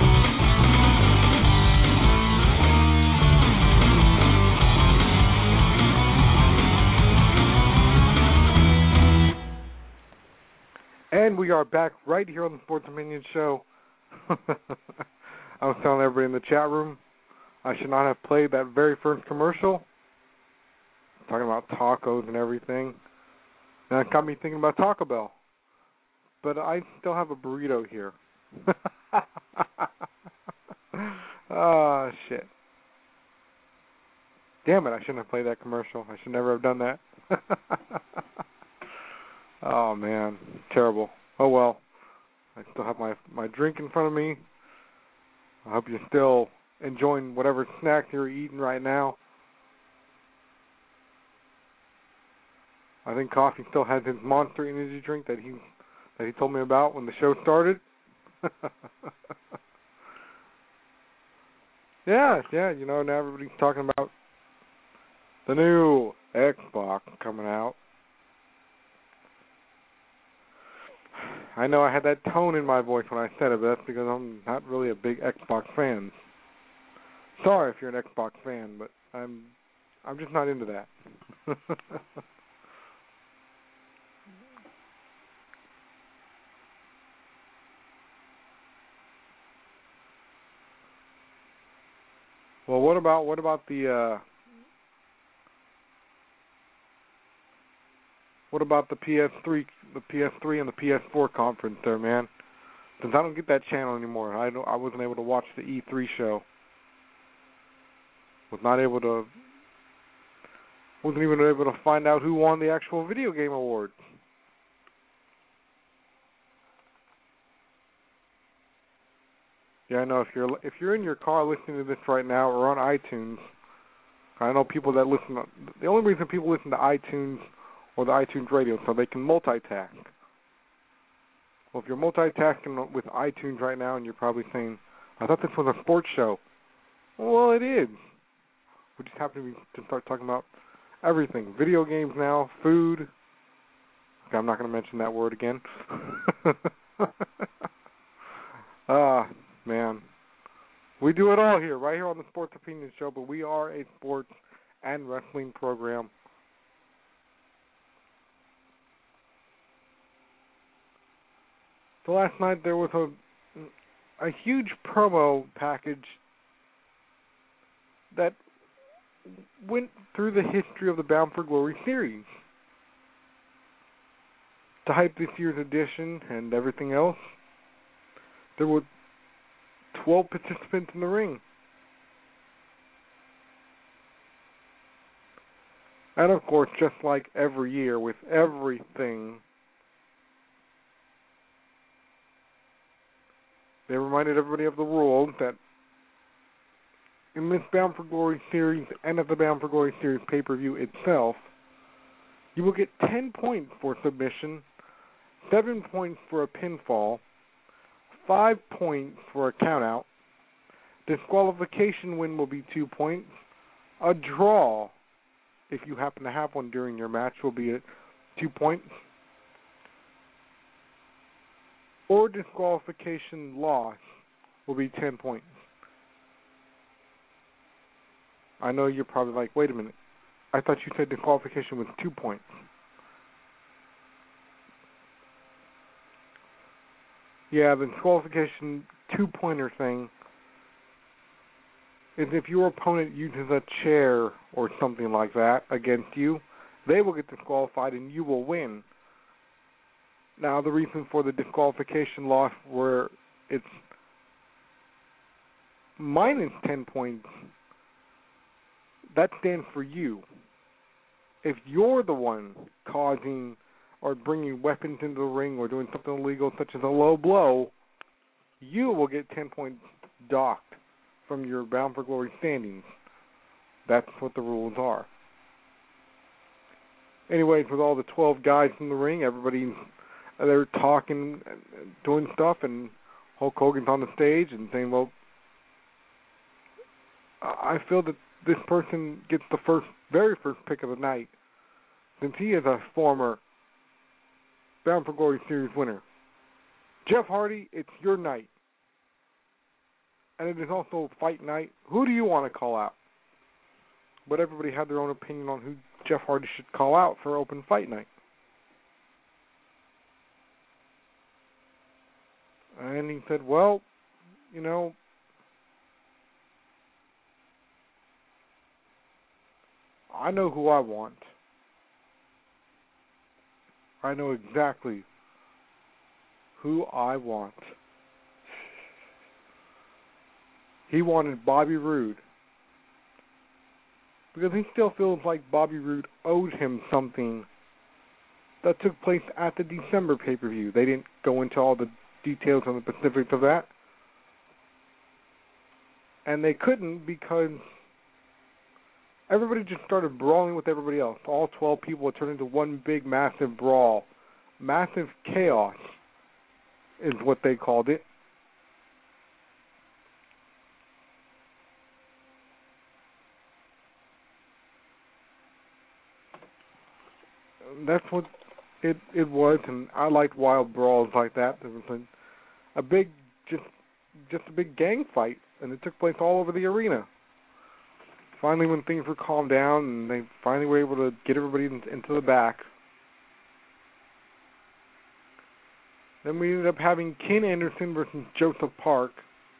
And we are back right here on the Sports Opinion Show. I was telling everybody in the chat room I should not have played that very first commercial, talking about tacos and everything. And it got me thinking about Taco Bell. But I still have a burrito here. Oh, shit. Damn it, I shouldn't have played that commercial. I should never have done that. Oh, man. Terrible. Oh, well. I still have my drink in front of me. I hope you're still enjoying whatever snack you're eating right now. I think Coffee still has his Monster Energy drink that he told me about when the show started. Yeah, you know, now everybody's talking about the new Xbox coming out. I know I had that tone in my voice when I said it, but that's because I'm not really a big Xbox fan. Sorry if you're an Xbox fan, but I'm just not into that. Well, what about the PS3 and the PS4 conference there, man? Since I don't get that channel anymore, I wasn't able to watch the E3 show. Wasn't even able to find out who won the actual video game award. Yeah, I know if you're in your car listening to this right now or on iTunes, I know people that listen. The only reason people listen to iTunes or the iTunes radio is so they can multitask. Well, if you're multitasking with iTunes right now and you're probably saying, I thought this was a sports show. Well, it is. We just happen to start talking about everything. Video games now, food. Okay, I'm not going to mention that word again. Man. We do it all here, right here on the Sports Opinion Show, but we are a sports and wrestling program. So last night there was a huge promo package that went through the history of the Bound for Glory series. To hype this year's edition and everything else, there were 12 participants in the ring. And of course, just like every year with everything, they reminded everybody of the rule that in this Bound for Glory series and at the Bound for Glory series pay-per-view itself, you will get 10 points for submission, 7 points for a pinfall, 5 points for a countout. Disqualification win will be 2 points. A draw, if you happen to have one during your match, will be 2 points. Or disqualification loss will be 10 points. I know you're probably like, wait a minute. I thought you said disqualification was 2 points. Yeah, the disqualification 2-pointer thing is if your opponent uses a chair or something like that against you, they will get disqualified and you will win. Now, the reason for the disqualification loss where it's minus 10 points, that stands for you. If you're the one causing or bringing weapons into the ring or doing something illegal such as a low blow, you will get 10 points docked from your Bound for Glory standings. That's what the rules are. Anyways, with all the 12 guys in the ring, they're talking, doing stuff, and Hulk Hogan's on the stage and saying, well, I feel that this person gets the very first pick of the night, since he is a former Bound for Glory Series winner. Jeff Hardy, it's your night. And it is also fight night. Who do you want to call out? But everybody had their own opinion on who Jeff Hardy should call out for open fight night. And he said, well, you know, I know who I want. I know exactly who I want. He wanted Bobby Roode because he still feels like Bobby Roode owed him something that took place at the December pay-per-view. They didn't go into all the details on the specifics of that. And they couldn't because everybody just started brawling with everybody else. All 12 people would turn into one big, massive brawl. Massive chaos is what they called it. That's what it was, and I liked wild brawls like that. There was a big, just a big gang fight, and it took place all over the arena. Finally, when things were calmed down, and they finally were able to get everybody into the back, then we ended up having Ken Anderson versus Joseph Park.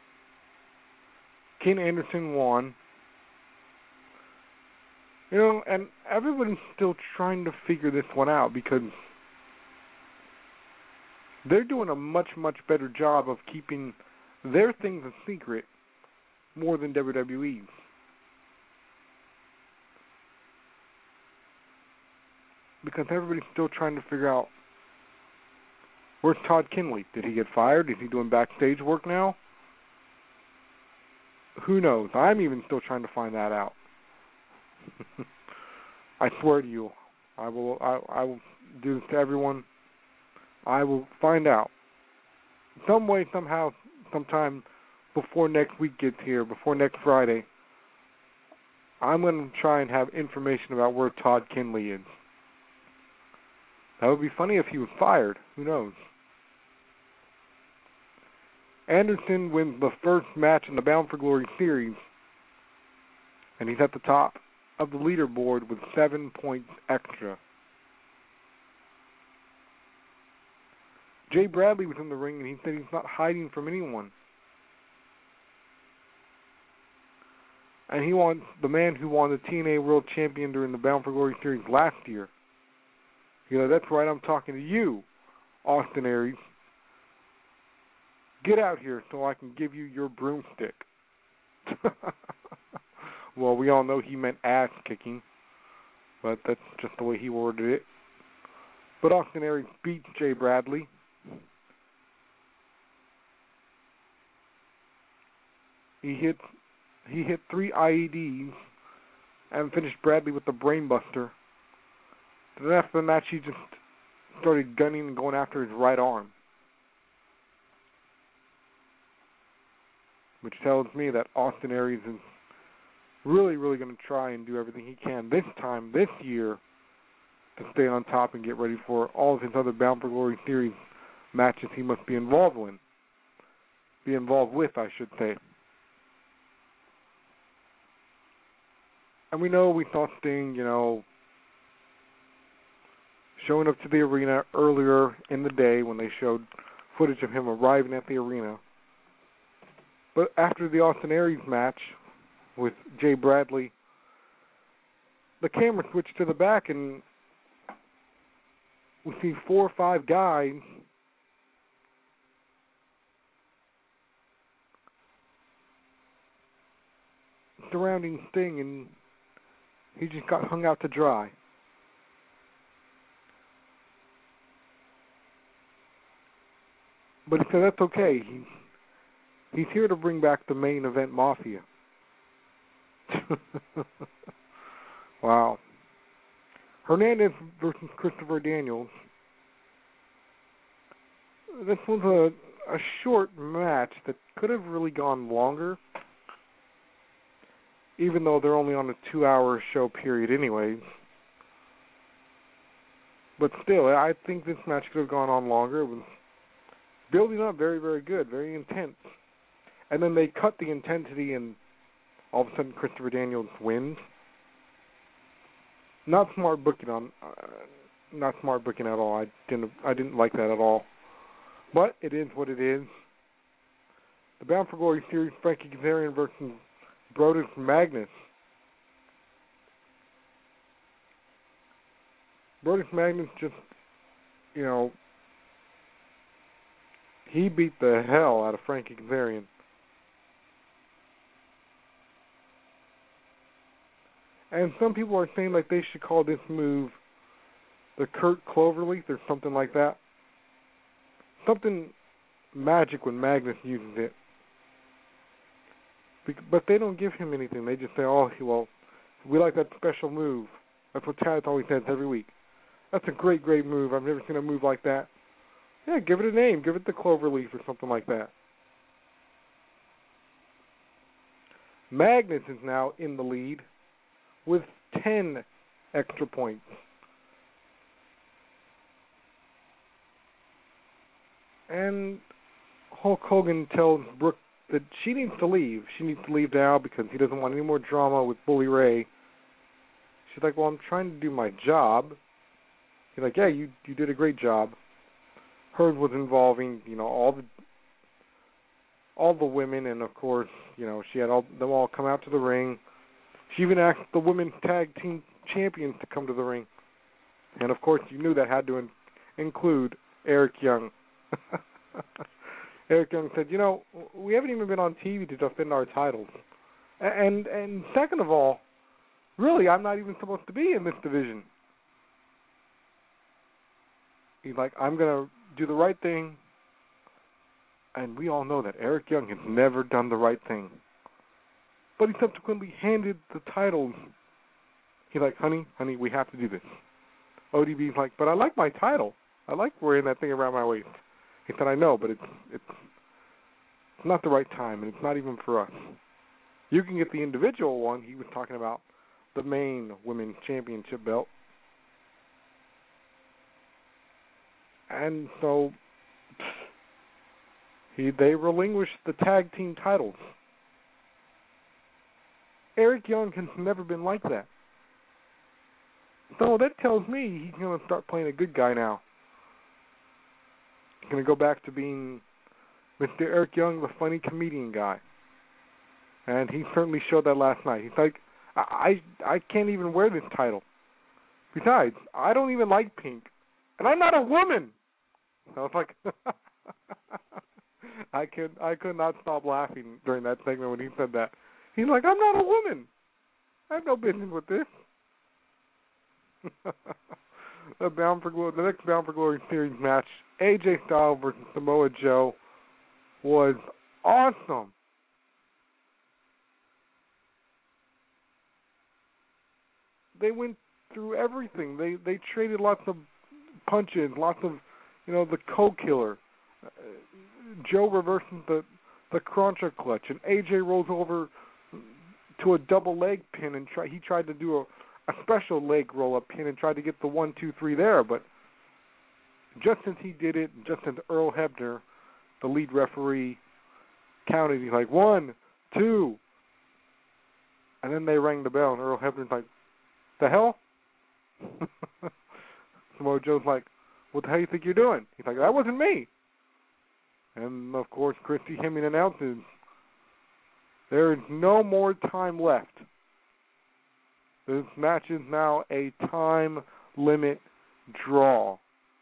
Ken Anderson won. You know, and everybody's still trying to figure this one out because they're doing a much, much better job of keeping their things a secret more than WWE's. Because everybody's still trying to figure out, where's Todd Kinley? Did he get fired? Is he doing backstage work now? Who knows? I'm even still trying to find that out. I swear to you, I will do this to everyone. I will find out. Some way, somehow, sometime before next week gets here, before next Friday, I'm going to try and have information about where Todd Kinley is. That would be funny if he was fired. Who knows? Anderson wins the first match in the Bound for Glory series, and he's at the top of the leaderboard with 7 points extra. Jay Bradley was in the ring, and he said he's not hiding from anyone. And he wants the man who won the TNA World Champion during the Bound for Glory series last year. You know, that's right, I'm talking to you, Austin Aries. Get out here so I can give you your broomstick. Well, we all know he meant ass kicking, but that's just the way he worded it. But Austin Aries beat Jay Bradley. He hit 3 IEDs and finished Bradley with the brainbuster. Then after the match, he just started gunning and going after his right arm, which tells me that Austin Aries is really, really going to try and do everything he can this year, to stay on top and get ready for all of his other Bound for Glory series matches he must be involved with, I should say. And we saw Sting, showing up to the arena earlier in the day when they showed footage of him arriving at the arena. But after the Austin Aries match with Jay Bradley, the camera switched to the back and we see 4 or 5 guys surrounding Sting, and he just got hung out to dry. But he said that's okay. He's here to bring back the main event Mafia. Wow. Hernandez versus Christopher Daniels. This was a short match that could have really gone longer, even though they're only on a 2-hour show period anyways. But still, I think this match could have gone on longer. It was building up very, very good, very intense. And then they cut the intensity, and all of a sudden Christopher Daniels wins. Not smart booking at all. I didn't like that at all. But it is what it is. The Bound for Glory series, Frankie Kazarian versus Brodus Magnus. Brodus Magnus just, he beat the hell out of Frankie Kazarian. And some people are saying like they should call this move the Kurt Cloverleaf or something like that. Something magic when Magnus uses it. But they don't give him anything. They just say, oh, well, we like that special move. That's what Taz always says every week. That's a great, great move. I've never seen a move like that. Yeah, give it a name. Give it the Cloverleaf or something like that. Magnus is now in the lead with 10 extra points. And Hulk Hogan tells Brooke that she needs to leave. She needs to leave now because he doesn't want any more drama with Bully Ray. She's like, well, I'm trying to do my job. He's like, yeah, you did a great job. Hers was involving, all the women, and of course, she had them all come out to the ring. She even asked the women's tag team champions to come to the ring. And of course, you knew that had to include Eric Young. Eric Young said, we haven't even been on TV to defend our titles. And second of all, really, I'm not even supposed to be in this division. He's like, I'm going to do the right thing. And we all know that Eric Young has never done the right thing. But he subsequently handed the titles. He's like, honey, we have to do this. ODB's like, but I like my title. I like wearing that thing around my waist. He said, I know, but it's not the right time, and it's not even for us. You can get the individual one. He was talking about the main women's championship belt. And so they relinquished the tag team titles. Eric Young has never been like that. So that tells me he's going to start playing a good guy now. He's going to go back to being Mr. Eric Young, the funny comedian guy. And he certainly showed that last night. He's like, I can't even wear this title. Besides, I don't even like pink. And I'm not a woman. I was like, I could not stop laughing during that segment when he said that. He's like, I'm not a woman. I have no business with this. The next Bound for Glory series match, AJ Styles versus Samoa Joe, was awesome. They went through everything. They traded lots of punches, lots of, the co-killer. Joe reverses the cruncher clutch, and AJ rolls over to a double leg pin, and he tried to do a special leg roll-up pin and tried to get the 1, 2, 3 there, but just as he did it, just as Earl Hebner, the lead referee, counted, he's like, 1, 2, and then they rang the bell, and Earl Hebner's like, the hell? Samoa Joe's like, what the hell you think you're doing? He's like, that wasn't me. And, of course, Christy Hemming announces, there is no more time left. This match is now a time limit draw.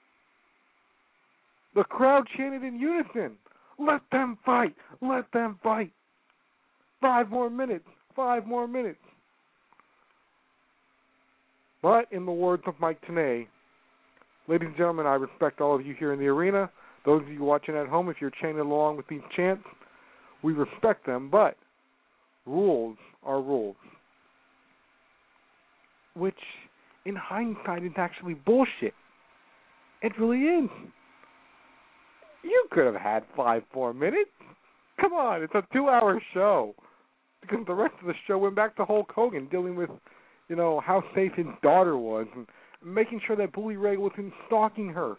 The crowd chanted in unison, let them fight, let them fight. 5 more minutes, 5 more minutes. But in the words of Mike Tenay, ladies and gentlemen, I respect all of you here in the arena. Those of you watching at home, if you're chanting along with these chants, we respect them, but rules are rules. Which, in hindsight, is actually bullshit. It really is. You could have had 5 more minutes. Come on, it's a 2-hour show. Because the rest of the show went back to Hulk Hogan dealing with, how safe his daughter was making sure that Bully Ray wasn't stalking her.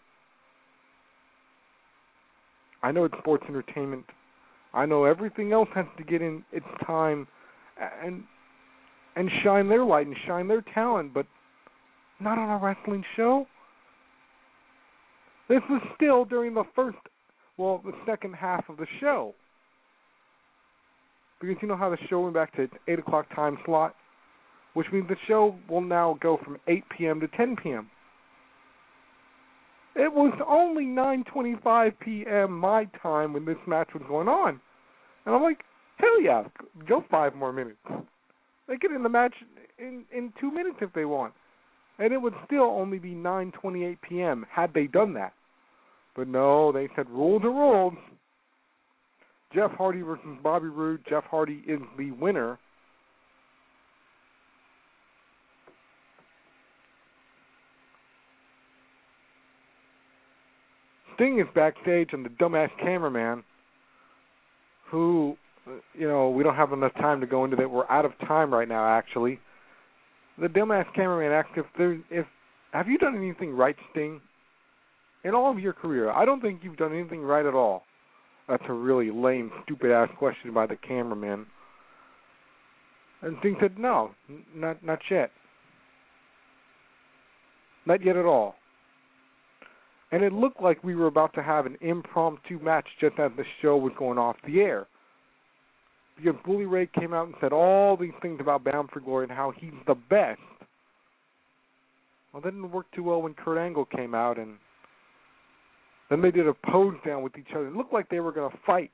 I know it's sports entertainment. I know everything else has to get in its time and shine their light and shine their talent, but not on a wrestling show. This was still during the second half of the show. Because you know how the show went back to its 8 o'clock time slot, which means the show will now go from 8 p.m. to 10 p.m. It was only 9:25 p.m. my time when this match was going on. And I'm like, hell yeah, go 5 more minutes. They get in the match in 2 minutes if they want. And it would still only be 9:28 p.m. had they done that. But no, they said rules are rules. Jeff Hardy versus Bobby Roode. Jeff Hardy is the winner. Sting is backstage, and the dumbass cameraman, who, we don't have enough time to go into that. We're out of time right now, actually. The dumbass cameraman asked have you done anything right, Sting? In all of your career, I don't think you've done anything right at all. That's a really lame, stupid-ass question by the cameraman. And Sting said, no, not yet. Not yet at all. And it looked like we were about to have an impromptu match just as the show was going off the air. Because Bully Ray came out and said all these things about Bound for Glory and how he's the best. Well, that didn't work too well when Kurt Angle came out, and then they did a pose down with each other. It looked like they were going to fight.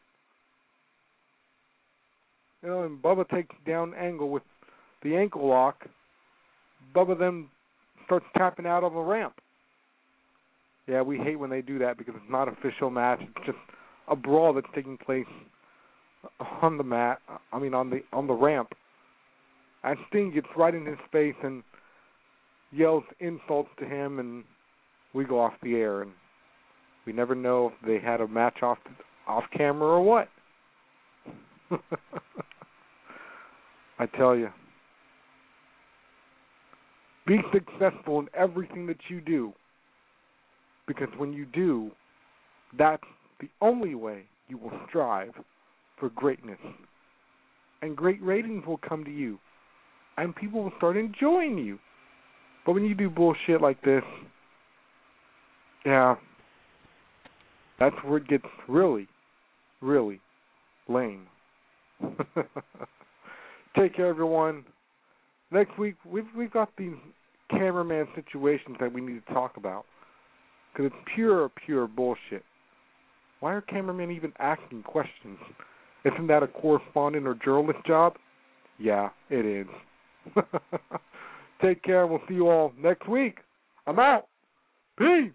And Bubba takes down Angle with the ankle lock. Bubba then starts tapping out on the ramp. Yeah, we hate when they do that because it's not an official match. It's just a brawl that's taking place on the mat. on the ramp. And Sting gets right in his face and yells insults to him, and we go off the air. And we never know if they had a match off camera or what. I tell you, be successful in everything that you do. Because when you do, that's the only way you will strive for greatness. And great ratings will come to you. And people will start enjoying you. But when you do bullshit like this, yeah, that's where it gets really, really lame. Take care, everyone. Next week, we've got these cameraman situations that we need to talk about. Because it's pure bullshit. Why are cameramen even asking questions? Isn't that a correspondent or journalist job? Yeah, it is. Take care. We'll see you all next week. I'm out. Peace.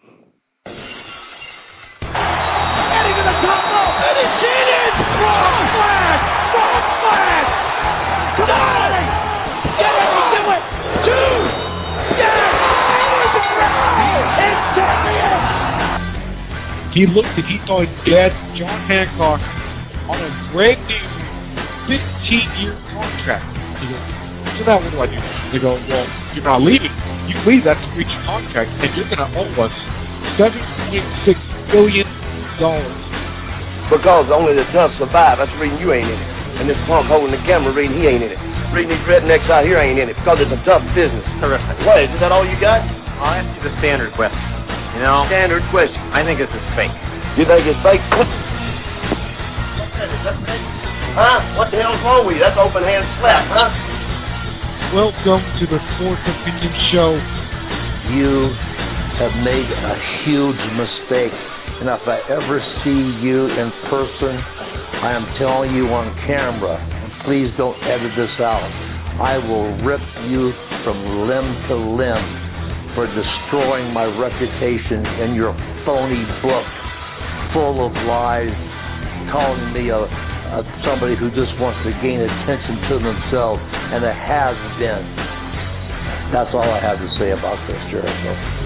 Heading to the top rope. And he did it! Frog flag! Somebody! Get it! Do it! 2! Yes! He looked and he saw his dad, John Hancock, on a brand new 15-year contract. He goes, so now what do I do? They go, well, you're not leaving. You leave, that's a breach of contract, and you're going to owe us $7.6 billion. Because only the tough survive. That's the reason you ain't in it. And this punk holding the camera reading he ain't in it. Reading these rednecks out here ain't in it because it's a tough business. Terrific. What, is that all you got? I'll ask you the standard question. You know, Standard question. I think this is fake. You think it's fake? Huh? What the hell's wrong with you? That's open hand slap, huh? Welcome to the Fourth Opinion Show. You have made a huge mistake. And if I ever see you in person, I am telling you on camera, and please don't edit this out, I will rip you from limb to limb for destroying my reputation in your phony book full of lies, calling me somebody who just wants to gain attention to themselves, and it has been. That's all I have to say about this, Jericho.